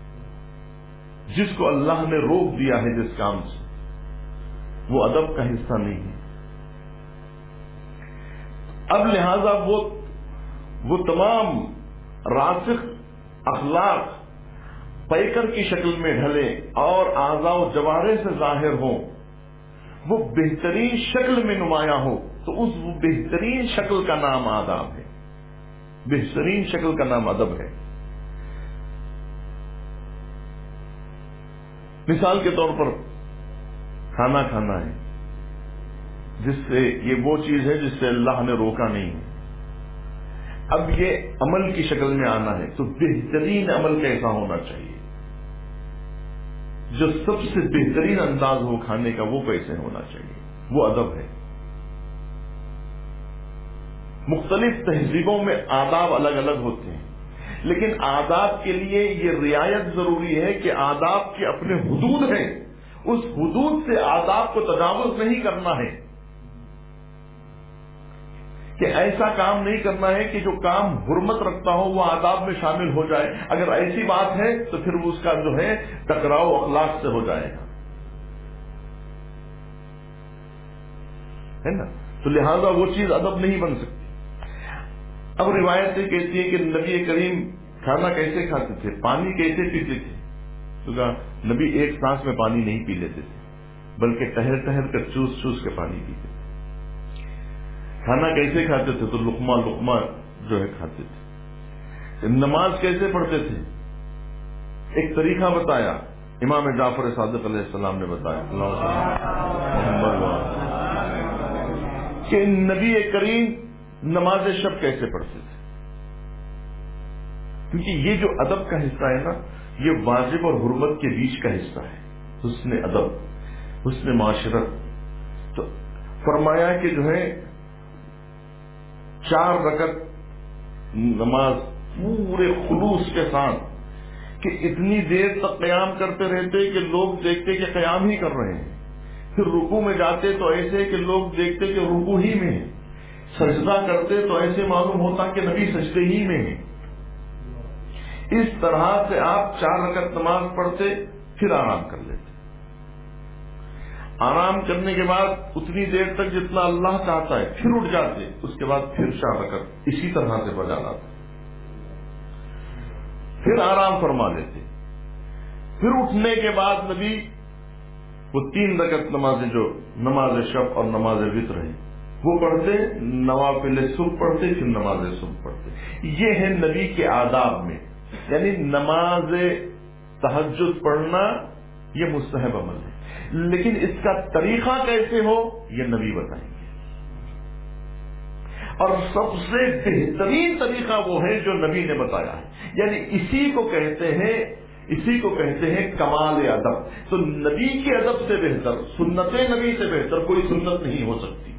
جس کو اللہ نے روک دیا ہے جس کام سے، وہ ادب کا حصہ نہیں ہے. اب لہذا وہ وہ تمام راسخ اخلاق پیکر کی شکل میں ڈھلے اور اعضاء و جوارح سے ظاہر ہوں، وہ بہترین شکل میں نمایاں ہو، تو اس بہترین شکل کا نام آداب ہے، بہترین شکل کا نام ادب ہے. مثال کے طور پر کھانا کھانا ہے، جس سے یہ وہ چیز ہے جس سے اللہ نے روکا نہیں ہے. اب یہ عمل کی شکل میں آنا ہے تو بہترین عمل کیسا ہونا چاہیے؟ جو سب سے بہترین انداز ہو کھانے کا وہ کیسے ہونا چاہیے؟ وہ ادب ہے. مختلف تہذیبوں میں آداب الگ الگ ہوتے ہیں، لیکن آداب کے لیے یہ رعایت ضروری ہے کہ آداب کے اپنے حدود ہیں، اس حدود سے آداب کو تجاوز نہیں کرنا ہے، کہ ایسا کام نہیں کرنا ہے کہ جو کام حرمت رکھتا ہو وہ آداب میں شامل ہو جائے. اگر ایسی بات ہے تو پھر اس کا جو ہے ٹکراؤ اخلاق سے ہو جائے گا، ہے نا. تو لہذا وہ چیز ادب نہیں بن سکتی. اب روایتیں کہتی ہیں کہ نبی کریم کھانا کیسے کھاتے تھے، پانی کیسے پیتے تھے. تو کہا نبی ایک سانس میں پانی نہیں پی لیتے تھے، بلکہ ٹہر ٹہر کر چوس چوس کے پانی پیتے تھے. کھانا کیسے کھاتے تھے؟ تو لقمہ لقمہ جو ہے کھاتے تھے. نماز کیسے پڑھتے تھے؟ ایک طریقہ بتایا، امام جعفر صادق علیہ السلام نے بتایا کہ نبی کریم نماز شب کیسے پڑھتے تھے. کیونکہ یہ جو ادب کا حصہ ہے نا، یہ واجب اور حرمت کے بیچ کا حصہ ہے، حسن ادب، حسن معاشرت. تو فرمایا کہ جو ہے چار رکعت نماز پورے خلوص کے ساتھ، کہ اتنی دیر تک قیام کرتے رہتے کہ لوگ دیکھتے کہ قیام ہی کر رہے ہیں، پھر رکوع میں جاتے تو ایسے کہ لوگ دیکھتے کہ رکوع ہی میں ہیں، سجدہ کرتے تو ایسے معلوم ہوتا کہ نبی سجدے ہی میں ہیں. اس طرح سے آپ چار رکعت نماز پڑھتے، پھر آرام کر لیتے. آرام کرنے کے بعد اتنی دیر تک جتنا اللہ چاہتا ہے پھر اٹھ جاتے، اس کے بعد پھر چار رکعت اسی طرح سے بجا لاتے، پھر آرام فرما لیتے. پھر اٹھنے کے بعد نبی وہ تین رکعت نمازیں جو نماز شب اور نماز وتر ہے وہ پڑھتے، نوافل صبح پڑھتے، پھر نماز صبح پڑھتے. یہ ہے نبی کے آداب میں. یعنی نماز تہجد پڑھنا یہ مستحب عمل ہے، لیکن اس کا طریقہ کیسے ہو یہ نبی بتائیں گے. اور سب سے بہترین طریقہ وہ ہے جو نبی نے بتایا ہے. یعنی اسی کو کہتے ہیں اسی کو کہتے ہیں کمال ادب. تو نبی کے ادب سے بہتر، سنت نبی سے بہتر کوئی سنت نہیں ہو سکتی.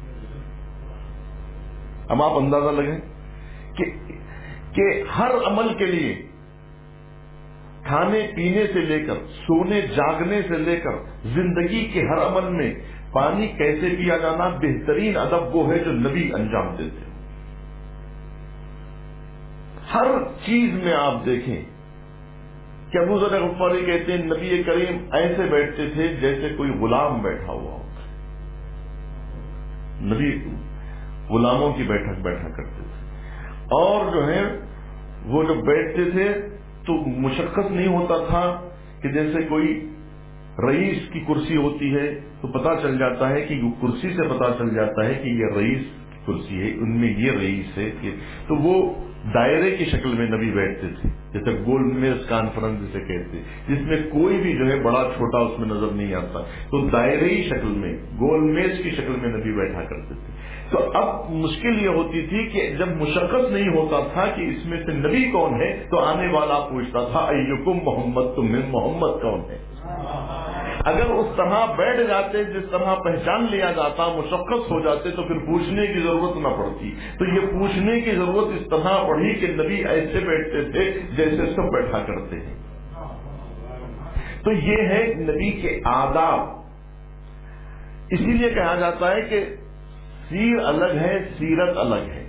اب آپ اندازہ لگیں کہ کہ ہر عمل کے لیے، کھانے پینے سے لے کر سونے جاگنے سے لے کر زندگی کے ہر عمل میں پانی کیسے پیا جانا، بہترین ادب وہ ہے جو نبی انجام دیتے ہیں. ہر چیز میں آپ دیکھیں کہ ابو ذر غفاری کہتے ہیں نبی کریم ایسے بیٹھتے تھے جیسے کوئی غلام بیٹھا ہوا ہو. نبی غلاموں کی بیٹھک بیٹھا کرتے تھے، اور جو ہے وہ جو بیٹھتے تھے تو مشقت نہیں ہوتا تھا کہ جیسے کوئی رئیس کی کرسی ہوتی ہے تو پتا چل جاتا ہے کہ کرسی سے پتا چل جاتا ہے کہ یہ رئیس کی کرسی ہے، ان میں یہ رئیس ہے. تو وہ دائرے کی شکل میں نبی بیٹھتے تھے، جیسے گول میز کانفرنس جسے کہتے، جس میں کوئی بھی جو ہے بڑا چھوٹا اس میں نظر نہیں آتا. تو دائرے شکل میں، گول میز کی شکل میں نبی بیٹھا کرتے تھے. تو اب مشکل یہ ہوتی تھی کہ جب مشقت نہیں ہوتا تھا کہ اس میں سے نبی کون ہے، تو آنے والا پوچھتا تھا ایکم محمد، تم میں محمد کون ہے. اگر اس طرح بیٹھ جاتے جس طرح پہچان لیا جاتا، مشقت ہو جاتے تو پھر پوچھنے کی ضرورت نہ پڑتی. تو یہ پوچھنے کی ضرورت اس طرح پڑی کہ نبی ایسے بیٹھتے تھے جیسے سب بیٹھا کرتے ہیں. تو یہ ہے نبی کے آداب. اسی لیے کہا جاتا ہے کہ سیر الگ ہے، سیرت الگ ہے.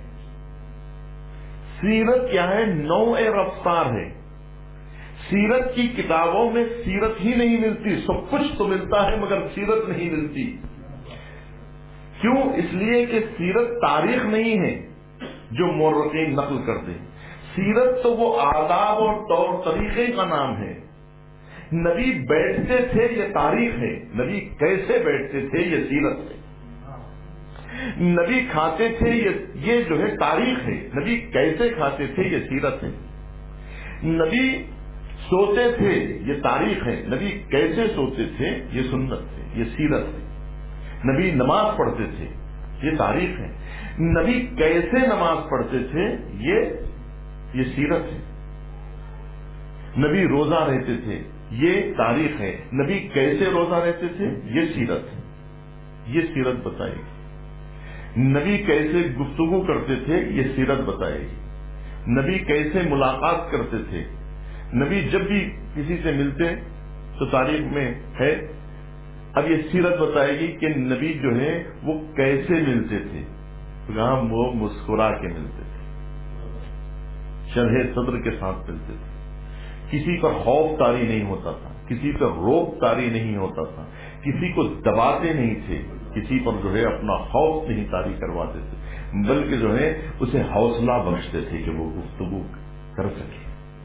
سیرت کیا ہے؟ نوع رفتار ہے. سیرت کی کتابوں میں سیرت ہی نہیں ملتی، سب کچھ تو ملتا ہے مگر سیرت نہیں ملتی. کیوں؟ اس لیے کہ سیرت تاریخ نہیں ہے جو مورخین نقل کرتے ہیں. سیرت تو وہ آداب اور طور طریقے کا نام ہے. نبی بیٹھتے تھے یہ تاریخ ہے، نبی کیسے بیٹھتے تھے یہ سیرت ہے. نبی کھاتے تھے یہ جو ہے تاریخ ہے، نبی کیسے کھاتے تھے یہ سیرت ہے. نبی سوتے تھے یہ تاریخ ہے، نبی کیسے سوتے تھے یہ سنت ہے، یہ سیرت ہے. نبی نماز پڑھتے تھے، یہ تاریخ ہے. نبی کیسے نماز پڑھتے تھے یہ یہ سیرت ہے. نبی روزہ رہتے تھے، یہ تاریخ ہے. نبی کیسے روزہ رہتے تھے یہ سیرت ہے، یہ سیرت بتائے گی. نبی کیسے گفتگو کرتے تھے یہ سیرت بتائے گی. نبی کیسے ملاقات کرتے تھے. نبی جب بھی کسی سے ملتے تو تاریخ میں ہے. اب یہ سیرت بتائے گی کہ نبی جو ہے وہ کیسے ملتے تھے. کہاں وہ مسکرا کے ملتے تھے، شرح صدر کے ساتھ ملتے تھے. کسی پر خوف طاری نہیں ہوتا تھا، کسی پر روک طاری نہیں ہوتا تھا، کسی کو دباتے نہیں تھے، کسی پر جو ہے اپنا خوف نہیں طاری کرواتے تھے، بلکہ جو ہے اسے حوصلہ بخشتے تھے کہ وہ گفتگو کر سکے.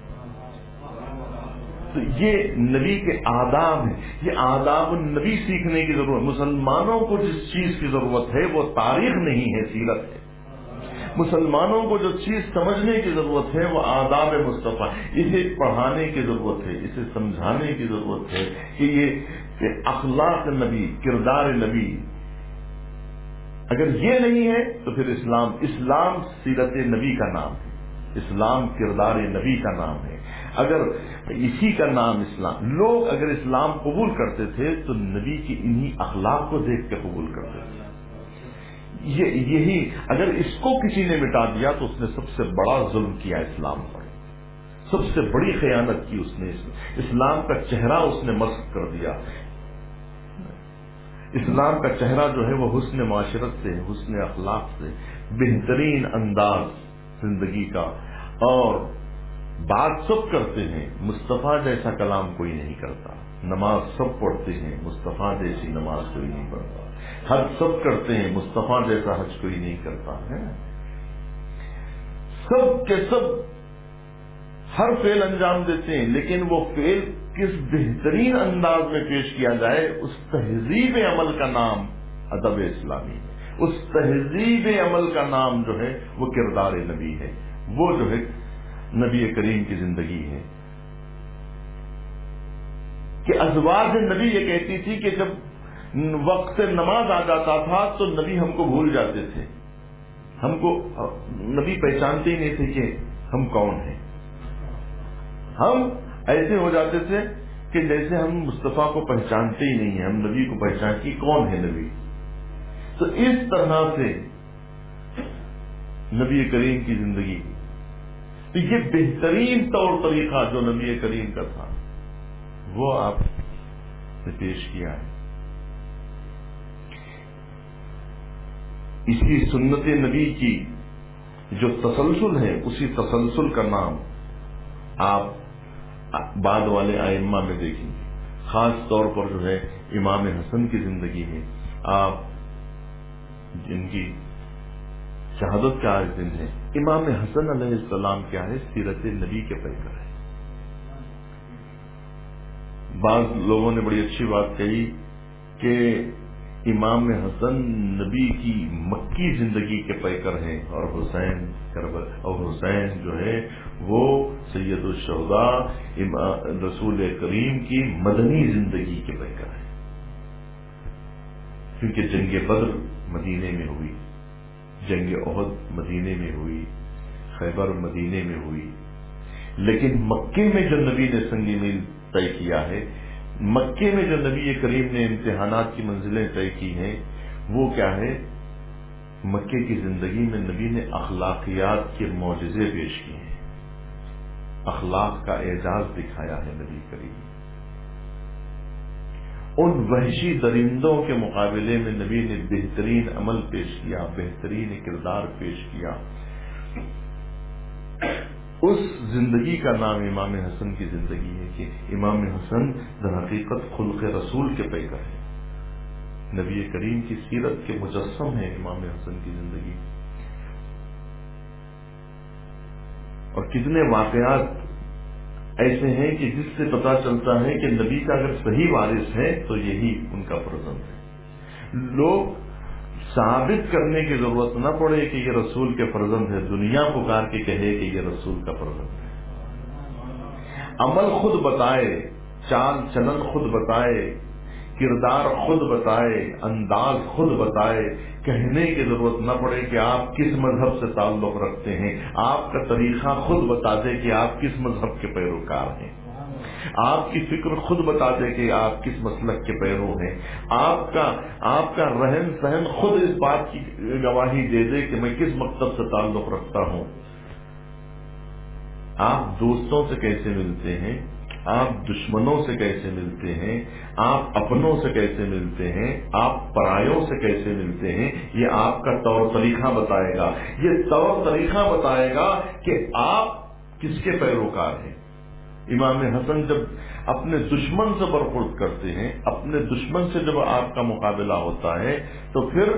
تو یہ نبی کے آداب ہیں. یہ آداب النبی سیکھنے کی ضرورت. مسلمانوں کو جس چیز کی ضرورت ہے وہ تاریخ نہیں ہے، سیرت ہے. مسلمانوں کو جو چیز سمجھنے کی ضرورت ہے وہ آداب مصطفیٰ. اسے پڑھانے کی ضرورت ہے، اسے سمجھانے کی ضرورت ہے کہ یہ اخلاق نبی، کردار نبی اگر یہ نہیں ہے تو پھر اسلام اسلام سیرت نبی کا نام ہے، اسلام کردار نبی کا نام ہے. اگر اسی کا نام اسلام، لوگ اگر اسلام قبول کرتے تھے تو نبی کی انہی اخلاق کو دیکھ کے قبول کرتے تھے. یہ یہی اگر اس کو کسی نے مٹا دیا تو اس نے سب سے بڑا ظلم کیا اسلام پر، سب سے بڑی خیانت کی اس نے. اسلام کا چہرہ اس نے مسخ کر دیا. اسلام کا چہرہ جو ہے وہ حسن معاشرت سے، حسن اخلاق سے، بہترین انداز زندگی کا. اور بات سب کرتے ہیں، مصطفیٰ جیسا کلام کوئی نہیں کرتا. نماز سب پڑھتے ہیں، مصطفیٰ جیسی نماز کوئی نہیں پڑھتا. حج سب کرتے ہیں، مصطفیٰ جیسا حج کوئی نہیں کرتا ہے. سب کے سب ہر فعل انجام دیتے ہیں، لیکن وہ فعل کس بہترین انداز میں پیش کیا جائے، اس تہذیب عمل کا نام ادب اسلامی ہے. اس تہذیب عمل کا نام جو ہے وہ کردار نبی ہے، وہ جو ہے نبی کریم کی زندگی ہے. کہ ازواج نبی یہ کہتی تھی کہ جب وقت نماز آ جاتا تھا تو نبی ہم کو بھول جاتے تھے، ہم کو نبی پہچانتے ہی نہیں تھے کہ ہم کون ہیں. ہم ایسے ہو جاتے تھے کہ جیسے ہم مصطفیٰ کو پہچانتے ہی نہیں ہیں، ہم نبی کو پہچانتے ہی کون ہے نبی. تو اس طرح سے نبی کریم کی زندگی. تو یہ بہترین طور طریقہ جو نبی کریم کا تھا وہ آپ نے پیش کیا ہے. اسی سنت نبی کی جو تسلسل ہے، اسی تسلسل کا نام آپ بعد والے ائمہ میں دیکھیں گے. خاص طور پر جو ہے امام حسن کی زندگی ہے. آپ جن کی شہادت کا آج دن ہے، امام حسن علیہ السلام کیا ہے، سیرت نبی کے پیکر ہے. بعض لوگوں نے بڑی اچھی بات کہی کہ امام حسن نبی کی مکی زندگی کے پیکر ہیں، اور حسین کربل اور حسین جو ہے وہ سید الشہداء رسول کریم کی مدنی زندگی کے پیکر ہیں. کیونکہ جنگ بدر مدینے میں ہوئی، جنگ احد مدینے میں ہوئی، خیبر مدینے میں ہوئی. لیکن مکے میں جو نبی نے سنگ میل طے کیا ہے، مکے میں جو نبی کریم نے امتحانات کی منزلیں طے کی ہیں، وہ کیا ہے، مکے کی زندگی میں نبی نے اخلاقیات کے معجزے پیش کیے ہیں، اخلاق کا اعجاز دکھایا ہے نبی کریم. ان وحشی درندوں کے مقابلے میں نبی نے بہترین عمل پیش کیا، بہترین کردار پیش کیا. اس زندگی کا نام امام حسن کی زندگی ہے کہ امام حسن در حقیقت خلق رسول کے پیکر ہے، نبی کریم کی سیرت کے مجسم ہے امام حسن کی زندگی. اور کتنے واقعات ایسے ہیں کہ جس سے پتا چلتا ہے کہ نبی کا اگر صحیح وارث ہے تو یہی ان کا فرزند ہے. لوگ ثابت کرنے کی ضرورت نہ پڑے کہ یہ رسول کے فرزند ہے، دنیا پکار کے کہے کہ یہ رسول کا فرزند ہے. عمل خود بتائے، چال چلن خود بتائے کردار خود بتائے، انداز خود بتائے، کہنے کی ضرورت نہ پڑے کہ آپ کس مذہب سے تعلق رکھتے ہیں، آپ کا طریقہ خود بتا دے کہ آپ کس مذہب کے پیروکار ہیں، آپ کی فکر خود بتا دے کہ آپ کس مسلک کے پیرو ہیں، آپ کا آپ کا رہن سہن خود اس بات کی گواہی دے دے کہ میں کس مکتب سے تعلق رکھتا ہوں۔ آپ دوستوں سے کیسے ملتے ہیں، آپ دشمنوں سے کیسے ملتے ہیں، آپ اپنوں سے کیسے ملتے ہیں، آپ پرایوں سے کیسے ملتے ہیں، یہ آپ کا طور طریقہ بتائے گا، یہ طور طریقہ بتائے گا کہ آپ کس کے پیروکار ہیں۔ امام حسن جب اپنے دشمن سے برخورد کرتے ہیں، اپنے دشمن سے جب آپ کا مقابلہ ہوتا ہے تو پھر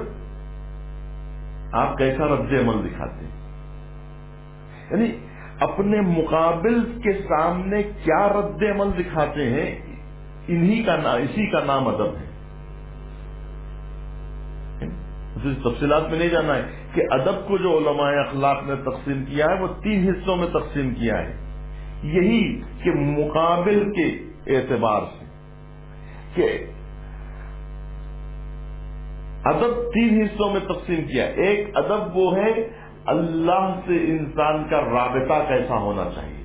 آپ کیسا رد عمل دکھاتے ہیں، یعنی اپنے مقابل کے سامنے کیا رد عمل دکھاتے ہیں، انہی کا نام اسی کا نام ادب ہے۔ تفصیلات میں نہیں جانا ہے کہ ادب کو جو علماء اخلاق نے تقسیم کیا ہے وہ تین حصوں میں تقسیم کیا ہے، یہی کہ مقابل کے اعتبار سے کہ ادب تین حصوں میں تقسیم کیا۔ ایک ادب وہ ہے اللہ سے انسان کا رابطہ کیسا ہونا چاہیے،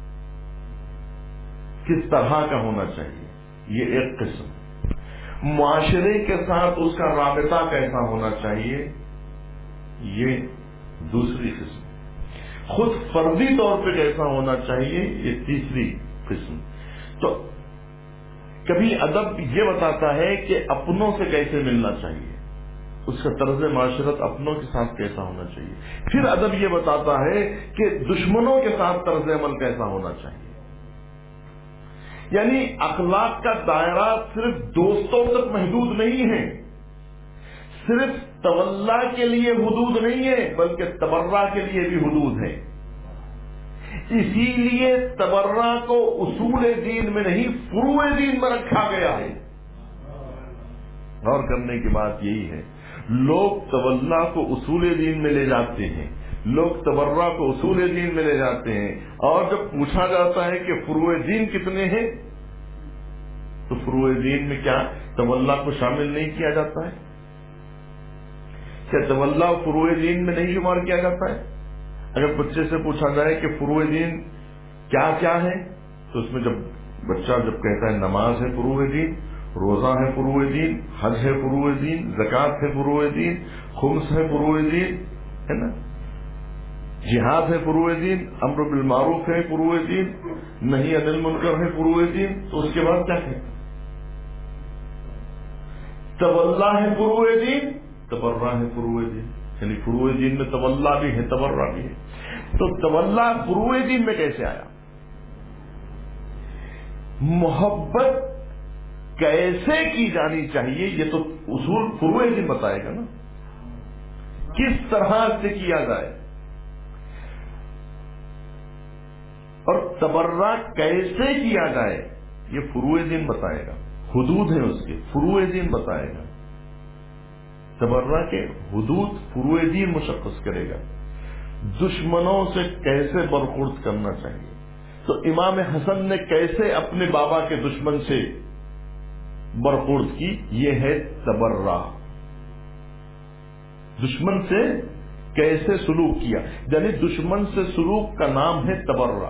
کس طرح کا ہونا چاہیے، یہ ایک قسم۔ معاشرے کے ساتھ اس کا رابطہ کیسا ہونا چاہیے، یہ دوسری قسم۔ خود فردی طور پہ کیسا ہونا چاہیے، یہ تیسری قسم۔ تو کبھی ادب یہ بتاتا ہے کہ اپنوں سے کیسے ملنا چاہیے، اس کا طرز معاشرت اپنوں کے ساتھ کیسا ہونا چاہیے۔ پھر ادب یہ بتاتا ہے کہ دشمنوں کے ساتھ طرز عمل کیسا ہونا چاہیے۔ یعنی اخلاق کا دائرہ صرف دوستوں تک محدود نہیں ہے، صرف تولا کے لیے حدود نہیں ہے، بلکہ تبرہ کے لیے بھی حدود ہے۔ اسی لیے تبرہ کو اصول دین میں نہیں فروع دین میں رکھا گیا ہے۔ غور کرنے کی بات یہی ہے، لوگ تولا کو اصول دین میں لے جاتے ہیں، لوگ تبرہ کو اصول دین میں لے جاتے ہیں، اور جب پوچھا جاتا ہے کہ فروع دین کتنے ہیں تو فروع دین میں کیا تولا کو شامل نہیں کیا جاتا ہے؟ کیا تولا فروع دین میں نہیں شمار کیا جاتا ہے؟ اگر بچے سے پوچھا جائے کہ فروع دین کیا کیا ہے تو اس میں جب بچہ جب کہتا ہے نماز ہے فروع دین، روزہ ہے فروع دین، حج ہے فروع دین، زکوٰۃ ہے فروع دین، خمس ہے فروع دین، ہے نا، جہاد ہے فروع دین، امر بالمعروف ہے فروع دین، نہی عن المنکر ہے فروع دین، تو اس کے بعد کیا ہے؟ تولا ہے فروع دین، تبرہ ہے فروع دین، یعنی فروع دین میں تولا بھی ہے تبرہ بھی ہے۔ تو تولا فروع دین میں کیسے آیا؟ محبت کیسے کی جانی چاہیے یہ تو اصول فروع دین بتائے گا نا، کس طرح سے کیا جائے، اور تبرہ کیسے کیا جائے یہ فروع دین بتائے گا، حدود ہیں اس کے، فروع دین بتائے گا، تبرہ کے حدود فروع دین مشخص کرے گا۔ دشمنوں سے کیسے برخورد کرنا چاہیے، تو امام حسن نے کیسے اپنے بابا کے دشمن سے برخورد کی، یہ ہے تبرہ۔ دشمن سے کیسے سلوک کیا، یعنی دشمن سے سلوک کا نام ہے تبرہ،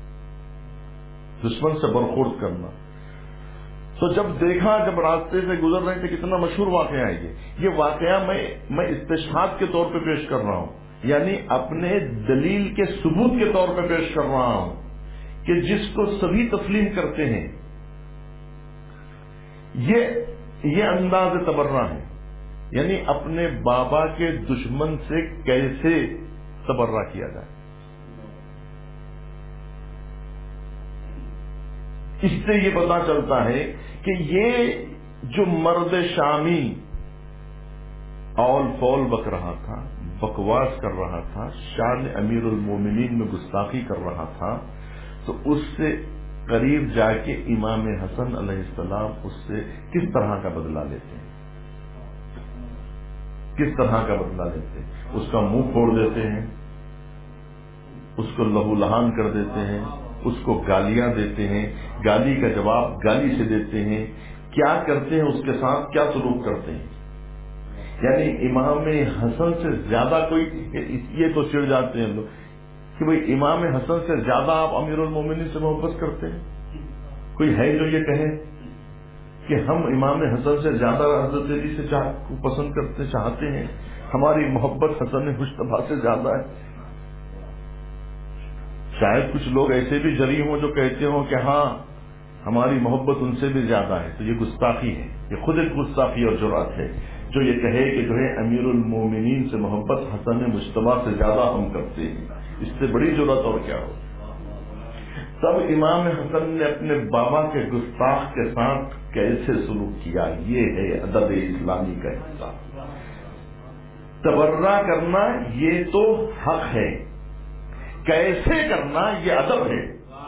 دشمن سے برخورد کرنا۔ تو جب دیکھا، جب راستے سے گزر رہے تھے، کتنا مشہور واقعہ ہے یہ یہ واقعہ میں میں استشہاد کے طور پہ پیش کر رہا ہوں، یعنی اپنے دلیل کے ثبوت کے طور پہ پیش کر رہا ہوں کہ جس کو سبھی تسلیم کرتے ہیں، یہ یہ انداز تبرہ ہے، یعنی اپنے بابا کے دشمن سے کیسے تبرہ کیا جائے۔ اس سے یہ پتا چلتا ہے کہ یہ جو مرد شامی اول فول بک رہا تھا، بکواس کر رہا تھا، شان امیر المومنین میں گستاخی کر رہا تھا، تو اس سے قریب جا کے امام حسن علیہ السلام اس سے کس طرح کا بدلہ لیتے ہیں، کس طرح کا بدلہ لیتے ہیں، اس کا منہ پھوڑ دیتے ہیں، اس کو لہو لہان کر دیتے ہیں، اس کو گالیاں دیتے ہیں، گالی کا جواب گالی سے دیتے ہیں، کیا کرتے ہیں اس کے ساتھ کیا سلوک کرتے ہیں. یعنی امام حسن سے زیادہ کوئی, یہ تو چڑ جاتے ہیں لوگ کہ بھئی امام حسن سے زیادہ آپ امیر المومنین سے محبت کرتے ہیں. کوئی ہے جو یہ کہے کہ ہم امام حسن سے زیادہ حضرت علی سے کو پسند کرتے چاہتے ہیں, ہماری محبت حسن مجتبیٰ سے زیادہ ہے. شاید کچھ لوگ ایسے بھی جری ہوں جو کہتے ہوں کہ ہاں ہماری محبت ان سے بھی زیادہ ہے, تو یہ گستاخی ہے, یہ خود ایک گستاخی اور جرات ہے جو یہ کہے کہ جو ہے امیر المومنین سے محبت حسن مجتبیٰ سے زیادہ ہم کرتے ہیں. اس سے بڑی جرات اور کیا ہو. تب امام حسن نے اپنے بابا کے گستاخ کے ساتھ کیسے سلوک کیا, یہ ہے ادب اسلامی کا حصہ. تبرہ کرنا یہ تو حق ہے, کیسے کرنا یہ ادب ہے.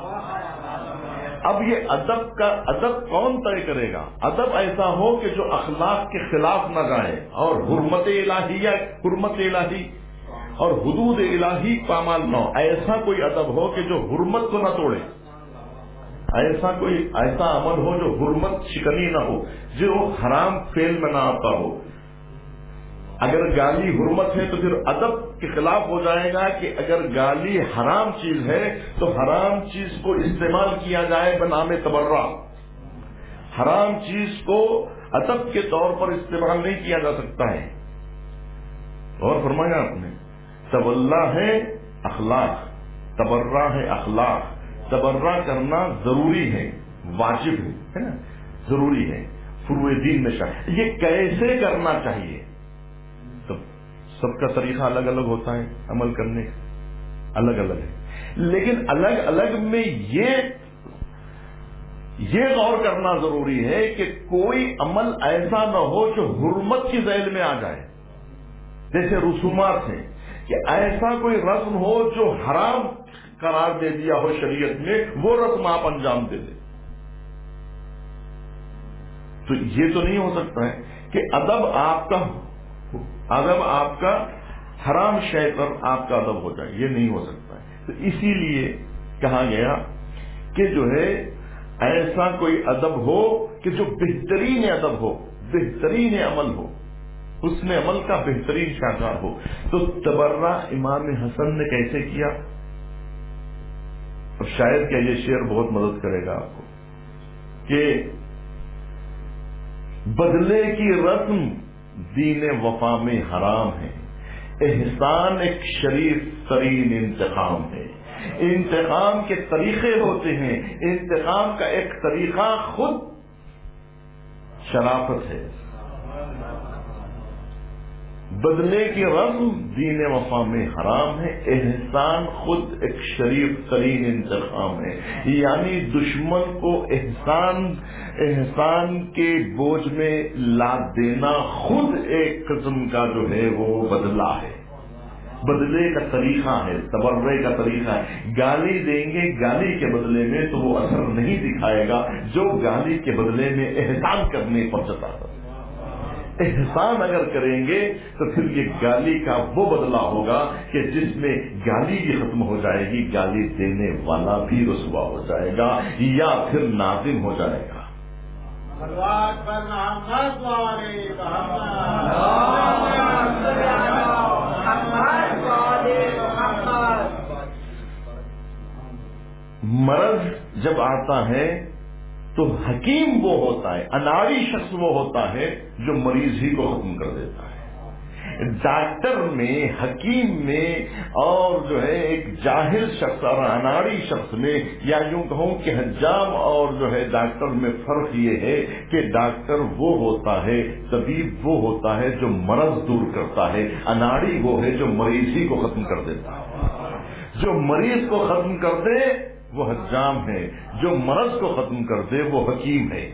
اب یہ ادب کا ادب کون طے کرے گا؟ ادب ایسا ہو کہ جو اخلاق کے خلاف نہ جائے اور حرمت الہیہ حرمت الہی اور حدود الہی پامال نہ ہو. ایسا کوئی ادب ہو کہ جو حرمت کو نہ توڑے, ایسا کوئی ایسا عمل ہو جو حرمت شکنی نہ ہو, جو حرام فعل میں نہ آتا ہو. اگر گالی حرمت ہے تو پھر ادب کے خلاف ہو جائے گا کہ اگر گالی حرام چیز ہے تو حرام چیز کو استعمال کیا جائے بنام تبرہ. حرام چیز کو ادب کے طور پر استعمال نہیں کیا جا سکتا ہے. اور فرمایا آپ نے تولہ ہے اخلاق, تبرہ ہے اخلاق. تبرہ کرنا ضروری ہے, واجب ہے نا, ضروری ہے, فروع دین میں شامل. یہ کیسے کرنا چاہیے؟ سب کا طریقہ الگ الگ ہوتا ہے, عمل کرنے الگ الگ ہے, لیکن الگ الگ میں یہ یہ غور کرنا ضروری ہے کہ کوئی عمل ایسا نہ ہو جو حرمت کی ذیل میں آ جائے. جیسے رسومات ہیں کہ ایسا کوئی رسم ہو جو حرام قرار دے دیا ہو شریعت میں, وہ رسم آپ انجام دے دیں. تو یہ تو نہیں ہو سکتا ہے کہ ادب آپ کا ادب آپ کا حرام شے پر آپ کا ادب ہو جائے, یہ نہیں ہو سکتا ہے. تو اسی لیے کہا گیا کہ جو ہے ایسا کوئی ادب ہو کہ جو بہترین ادب ہو, بہترین عمل ہو, حسن عمل کا بہترین شاہکار ہو. تو تبرہ امام حسن نے کیسے کیا؟ اب شاید کہ یہ شعر بہت مدد کرے گا آپ کو کہ بدلے کی رسم دین وفا میں حرام ہے, احسان ایک شریف ترین انتقام ہے. انتقام کے طریقے ہوتے ہیں, انتقام کا ایک طریقہ خود شرافت ہے. بدلے کی رسم دین وفا میں حرام ہے, احسان خود ایک شریف ترین انتقام ہے. یعنی دشمن کو احسان احسان کے بوجھ میں لاد دینا خود ایک قسم کا جو ہے وہ بدلہ ہے, بدلے کا طریقہ ہے, تبرے کا طریقہ ہے. گالی دیں گے گالی کے بدلے میں تو وہ اثر نہیں دکھائے گا جو گالی کے بدلے میں احسان کرنے پر جتا ہے. احسان اگر کریں گے تو پھر یہ گالی کا وہ بدلہ ہوگا کہ جس میں گالی بھی ختم ہو جائے گی, گالی دینے والا بھی رسوا ہو جائے گا یا پھر نادم ہو جائے گا. مرض جب آتا ہے تو حکیم وہ ہوتا ہے, اناڑی شخص وہ ہوتا ہے جو مریض ہی کو ختم کر دیتا ہے. ڈاکٹر میں, حکیم میں اور جو ہے ایک جاہل شخص اور اناڑی شخص میں, یا یوں کہوں کہ حجام اور جو ہے ڈاکٹر میں فرق یہ ہے کہ ڈاکٹر وہ ہوتا ہے, طبیب وہ ہوتا ہے جو مرض دور کرتا ہے, اناڑی وہ ہے جو مریض ہی کو ختم کر دیتا ہے. جو مریض کو ختم کر دے وہ حجام ہے, جو مرض کو ختم کر دے وہ حکیم ہے.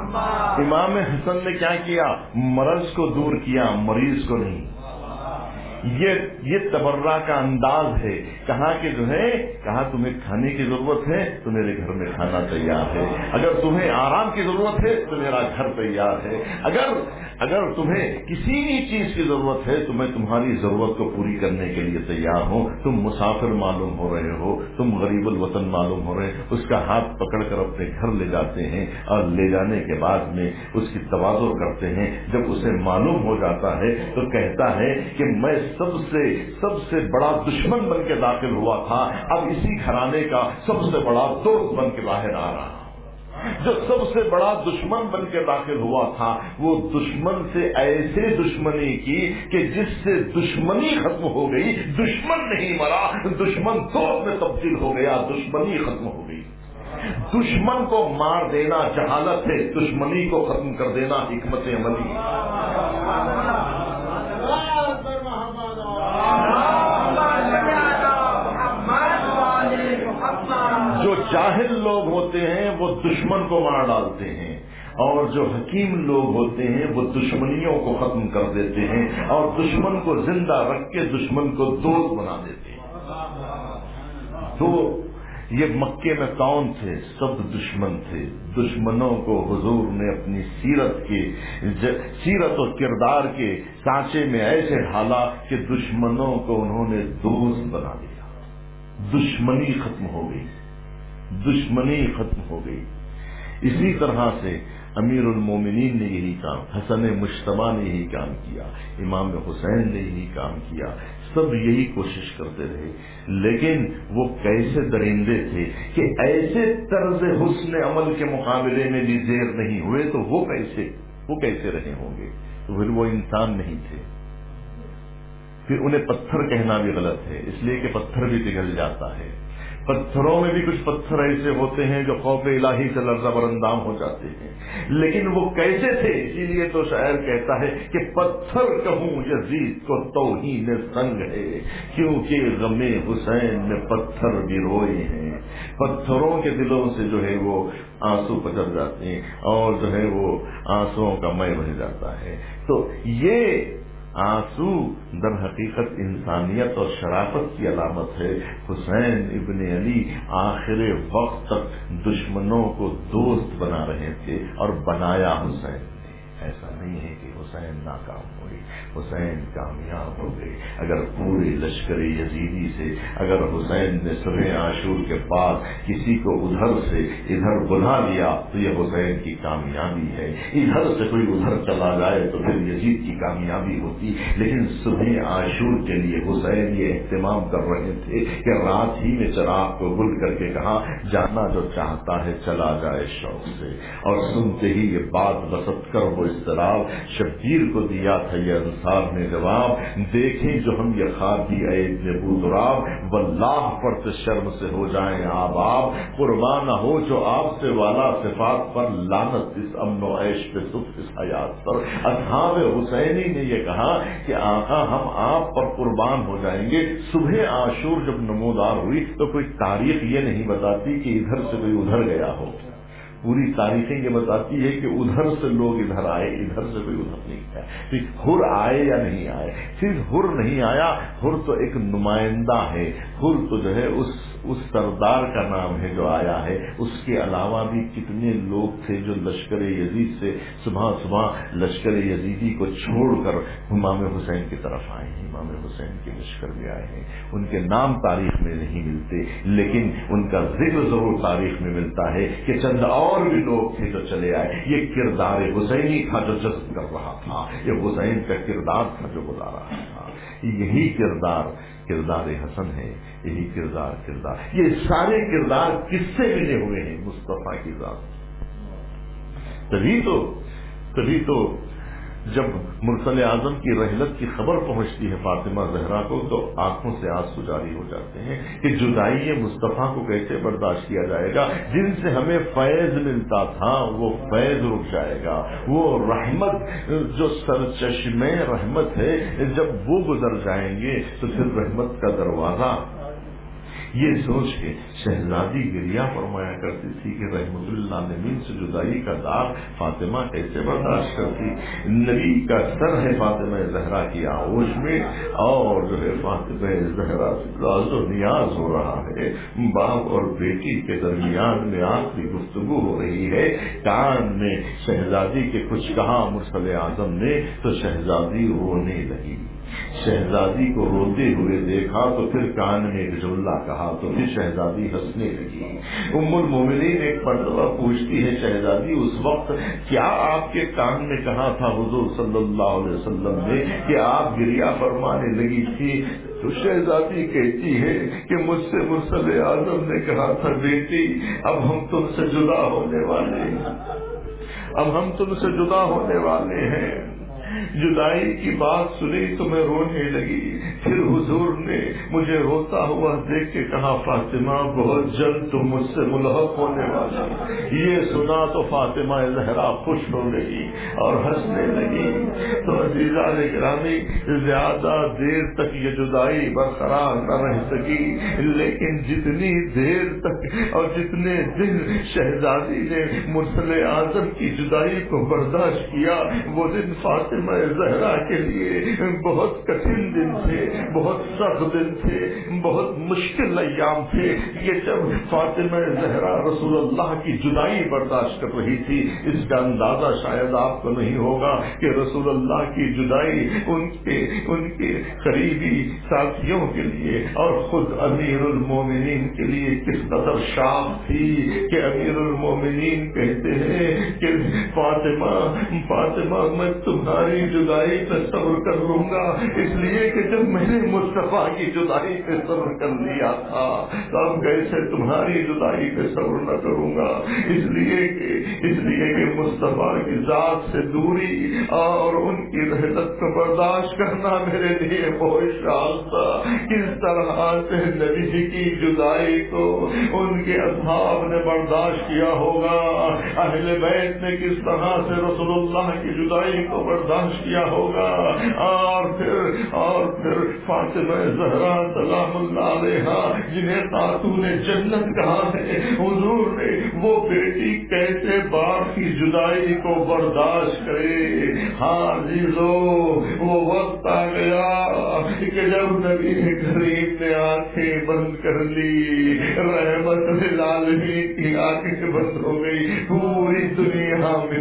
امام حسن نے کیا کیا؟ مرض کو دور کیا, مریض کو نہیں. یہ یہ تبرہ کا انداز ہے. کہا کہ جو ہے کہا تمہیں کھانے کی ضرورت ہے تو میرے گھر میں کھانا تیار ہے, اگر تمہیں آرام کی ضرورت ہے تو میرا گھر تیار ہے, اگر اگر تمہیں کسی بھی چیز کی ضرورت ہے تو میں تمہاری ضرورت کو پوری کرنے کے لیے تیار ہوں. تم مسافر معلوم ہو رہے ہو, تم غریب الوطن معلوم ہو رہے, اس کا ہاتھ پکڑ کر اپنے گھر لے جاتے ہیں اور لے جانے کے بعد میں اس کی تواضع کرتے ہیں. جب اسے معلوم ہو جاتا ہے تو کہتا ہے کہ میں سب سے سب سے بڑا دشمن بن کے داخل ہوا تھا, اب اسی گھرانے کا سب سے بڑا دوست بن کے باہر آ رہا. جو سب سے بڑا دشمن بن کے داخل ہوا تھا وہ دشمن سے ایسے دشمنی کی کہ جس سے دشمنی ختم ہو گئی. دشمن نہیں مرا, دشمن دوست میں تبدیل ہو گیا, دشمنی ختم ہو گئی. دشمن کو مار دینا جہالت ہے, دشمنی کو ختم کر دینا حکمت عملی. جو جاہل لوگ ہوتے ہیں وہ دشمن کو مار ڈالتے ہیں, اور جو حکیم لوگ ہوتے ہیں وہ دشمنیوں کو ختم کر دیتے ہیں اور دشمن کو زندہ رکھ کے دشمن کو دوست بنا دیتے ہیں. تو یہ مکے میں کون تھے؟ سب دشمن تھے. دشمنوں کو حضور نے اپنی سیرت کے سیرت و کردار کے سانچے میں ایسے ڈھالا کہ دشمنوں کو انہوں نے دوست بنا دیا. دشمنی ختم ہو گئی, دشمنی ختم ہو گئی. اسی طرح سے امیر المومنین نے یہی کام, حسن مجتبیٰ نے یہی کام کیا, امام حسین نے یہی کام کیا, سب یہی کوشش کرتے رہے. لیکن وہ کیسے درندے تھے کہ ایسے طرز حسن عمل کے مقابلے میں بھی زیر نہیں ہوئے, تو وہ کیسے وہ کیسے رہے ہوں گے؟ تو پھر وہ انسان نہیں تھے. پھر انہیں پتھر کہنا بھی غلط ہے, اس لیے کہ پتھر بھی پگھل جاتا ہے. پتھروں میں بھی کچھ پتھر ایسے ہوتے ہیں جو خوف الہی سے لرزہ برندام ہو جاتے ہیں, لیکن وہ کیسے تھے؟ اسی لیے تو شاعر کہتا ہے کہ پتھر کہوں یزید کو توہین سنگ ہے, کیونکہ غم حسین میں پتھر بھی روئے ہیں. پتھروں کے دلوں سے جو ہے وہ آنسو پچر جاتے ہیں اور جو ہے وہ آنسوؤں کا مے بہ جاتا ہے. تو یہ آنسو در حقیقت انسانیت اور شرافت کی علامت ہے. حسین ابن علی آخر وقت تک دشمنوں کو دوست بنا رہے تھے اور بنایا حسین نے. ایسا نہیں ہے کہ حسین ناکام ہوئے, حسین کامیاب ہو گئے. اگر پورے لشکر یزیدی سے اگر حسین نے صبح عاشور کے بعد کسی کو ادھر سے ادھر بلا لیا تو یہ حسین کی کامیابی ہے. ادھر سے کوئی ادھر چلا جائے تو پھر یزید کی کامیابی ہوتی. لیکن صبح عاشور کے لیے حسین یہ اہتمام کر رہے تھے کہ رات ہی میں چراغ کو گل کر کے کہا جانا جو چاہتا ہے چلا جائے شوق سے. اور سنتے ہی یہ بات بسط کر وہ اضطراب شبیر کو دیا تھا یہ انصار نے جواب, دیکھیں جو ہم یہ خواب بھی اے ابن ابو تراب, واللہ پر سے شرم سے ہو جائیں آب آب, قربان نہ ہو جو آپ سے والا صفات پر, لعنت اس امن و عیش پہ سکھ اس حیات پر. اصحاب حسینی نے یہ کہا کہ آقا ہم آپ پر قربان ہو جائیں گے. صبح عاشور جب نمودار ہوئی تو کوئی تاریخ یہ نہیں بتاتی کہ ادھر سے کوئی ادھر گیا ہو. پوری تاریخیں یہ بتاتی ہے کہ ادھر سے لوگ ادھر آئے, ادھر سے کوئی ادھر نہیں گیا. حر آئے یا نہیں آئے, صرف حر نہیں آیا, حر تو ایک نمائندہ ہے. حر تو جو ہے اس اس سردار کا نام ہے جو آیا ہے. اس کے علاوہ بھی کتنے لوگ تھے جو لشکر یزید سے صبح صبح لشکر یزیدی کو چھوڑ کر امام حسین کی طرف آئے ہیں. امام حسین کے لشکر میں آئے ہیں. ان کے نام تاریخ میں نہیں ملتے, لیکن ان کا ذکر ضرور تاریخ میں ملتا ہے کہ چند اور بھی لوگ تھے جو چلے آئے. یہ کردار حسینی تھا جو جذب کر رہا تھا, یہ حسین کا کردار تھا جو بلا رہا تھا. یہی کردار کردار حسن ہے, یہی کردار کردار یہ سارے کردار کس سے ملے ہوئے ہیں؟ مصطفیٰ کی ذات. تبھی تو تبھی تو جب مرسل اعظم کی رحلت کی خبر پہنچتی ہے فاطمہ زہرا کو تو آنکھوں سے آنسو جاری ہو جاتے ہیں کہ جدائی مصطفیٰ کو کیسے برداشت کیا جائے گا. جن سے ہمیں فیض ملتا تھا وہ فیض رک جائے گا. وہ رحمت جو سرچشمے رحمت ہے جب وہ گزر جائیں گے تو پھر رحمت کا دروازہ یہ سوچ کے شہزادی گریہ فرمایا کرتی تھی کہ رحمت للعالمین سے جدائی کا داغ فاطمہ کیسے برداشت کرتی. نبی کا سر ہے فاطمہ زہرا کی آغوش میں، اور جو ہے فاطمہ زہرا سے راز و نیاز ہو رہا ہے. باپ اور بیٹی کے درمیان میں آخری گفتگو ہو رہی ہے. کان میں شہزادی کے کچھ کہا مرسل اعظم نے تو شہزادی رونے لگی. شہزادی کو روتے ہوئے دیکھا تو پھر کان میں ایک جملہ کہا تو پھر شہزادی ہنسنے لگی. ام المومنین ایک مرتبہ پوچھتی ہے شہزادی اس وقت کیا آپ کے کان میں کہا تھا حضور صلی اللہ علیہ وسلم نے کہ آپ گریہ فرمانے لگی تھی؟ تو شہزادی کہتی ہے کہ مجھ سے مرسل اعظم نے کہا تھا بیٹی اب ہم تم سے جدا ہونے والے ہیں، اب ہم تم سے جدا ہونے والے ہیں. جدائی کی بات سنی تو میں رونے لگی. پھر حضور نے مجھے روتا ہوا دیکھ کے کہا فاطمہ بہت جلد تم مجھ سے ملحق ہونے والا. یہ سنا تو فاطمہ زہرا خوش ہو گئی اور ہنسنے لگی. تو عزیزان گرامی زیادہ دیر تک یہ جدائی برقرار نہ رہ سکی، لیکن جتنی دیر تک اور جتنے دن شہزادی نے مرسل اعظم کی جدائی کو برداشت کیا وہ دن فاطمہ زہرا کے لیے بہت کٹھن دن تھے، بہت سخت دن تھے، بہت مشکل ایام تھے. یہ جب فاطمہ زہرا رسول اللہ کی جدائی برداشت کر رہی تھی، اس کا اندازہ شاید آپ کو نہیں ہوگا کہ رسول اللہ کی جدائی ان کے ان کے قریبی ساتھیوں کے لیے اور خود امیر المومنین کے لیے کس قدر شاق تھی کہ امیر المومنین کہتے ہیں کہ فاطمہ فاطمہ میں تمہاری جدائی پہ صبر کر لوں گا، اس لیے کہ جب میں نے مصطفیٰ کی جدائی پہ صبر کر لیا تھا تو اب کیسے تمہاری جدائی پہ صبر نہ کروں گا. اس لیے کہ اس لیے کہ مصطفیٰ کی ذات سے دوری اور ان کی رحلت کو برداشت کرنا میرے لیے بہت شان تھا. کس طرح سے نبی کی جدائی کو ان کے اصحاب نے برداشت کیا ہوگا، اہل بیت نے کس طرح سے رسول اللہ کی جدائی کو برداشت کیا ہوگا. اور پھر اور پھر فاطمہ زہرا سلام اللہ علیہا جنہیں خاتون جنت کہا ہے، حضور نے وہ بیٹی کیسے باپ کی جدائی کو برداشت کرے. ہاں عزیزو وہ وقت آ گیا کہ جب نبی کریم نے آنکھیں بند کر لی، رحمت للعالمین کی آنکھیں بند ہو گئی. پوری دنیا میں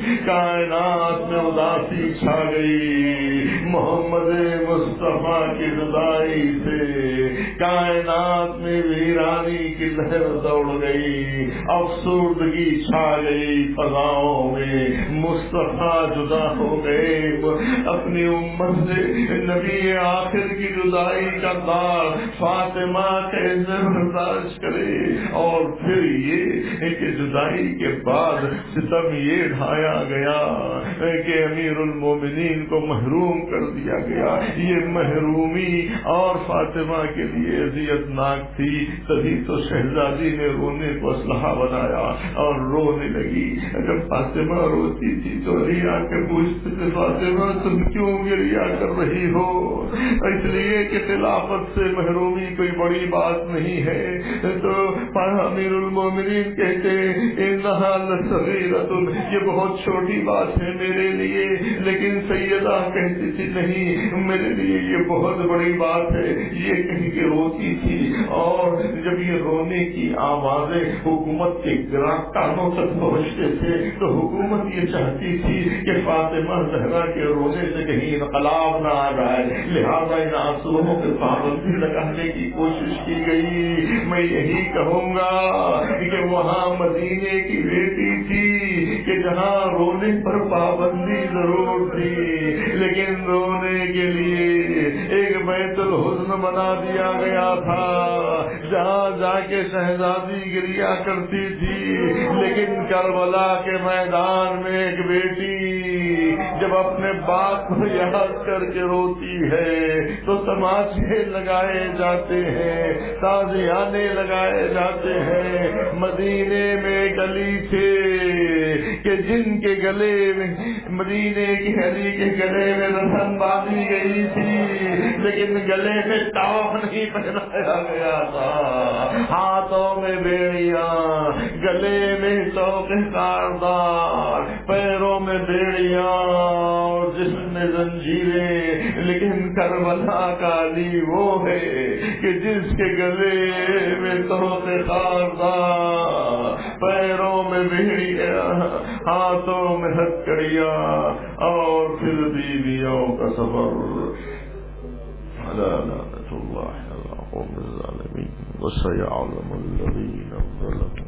کائنات میں اداسی چھا گئی. محمد مصطفیٰ کی جدائی سے کائنات میں ویرانی کی لہر دوڑ گئی، افسردگی چھا گئی فضاؤں میں. مصطفیٰ جدا ہو گئے اپنی امت سے. نبی آخر کی جدائی کا دار فاطمہ کیسے برداشت کرے. اور پھر یہ کہ جدائی کے بعد ستم یہ ڈھایا گیا کہ امیر المومنین کو محروم کر دیا گیا. یہ محرومی اور فاطمہ کے لیے اذیت ناک تھی. تبھی تو شہزادی نے رونے کو اسلحہ بنایا اور رونے لگی. جب فاطمہ روتی تھی تو علی آ کے پوچھتے تھے فاطمہ تم کیوں گریہ کر رہی ہو؟ اس لیے کہ خلافت سے محرومی کوئی بڑی بات نہیں ہے. تو امیر المومنین کہتے انہا لصغیرۃ، یہ بہت چھوٹی بات ہے میرے لیے. لیکن سیدہ کہتی تھی نہیں میرے لیے یہ بہت بڑی بات ہے. یہ کہیں کے روتی تھی اور جب یہ رونے کی آوازیں حکومت کے کانوں تک پہنچتے تھے تو حکومت یہ چاہتی تھی کہ فاطمہ زہرا کے رونے سے کہیں انقلاب نہ آ جائے، لہذا ان آنسوؤں پہ پابندی لگانے کی کوشش کی گئی. میں یہی کہوں گا کہ وہاں مدینے کی بیٹی تھی کہ جہاں رونے پر پابندی ضرور تھی، لیکن رونے کے لیے ایک بیت الحزن بنا دیا گیا تھا جہاں جا کے شہزادی گریہ کرتی تھی. لیکن کربلا کے میدان میں ایک بیٹی جب اپنے باپ کو یاد کر کے روتی ہے تو تماشے لگائے جاتے ہیں، تازیانے لگائے جاتے ہیں. مدینے میں گلی تھے کہ جن کے گلے میں مدینے کی علی کے گلے میں رسن باندھی گئی تھی لیکن گلے میں ٹاپ نہیں پہنایا گیا تھا، ہاتھوں میں بیڑیاں، گلے میں چوکے کاردار، پیروں میں بیڑیاں اور جسم میں زنجیریں، لیکن کربلا کا علی وہ ہے کہ جس کے گلے میں چوکے کاردار، پیروں میں بیڑیاں، ہاتھوں میں ہتکڑیاں، اور پھر بیویوں کا سفر۔ لا لعنة الله على القوم الظالمين وسيعلم الذين ظلموا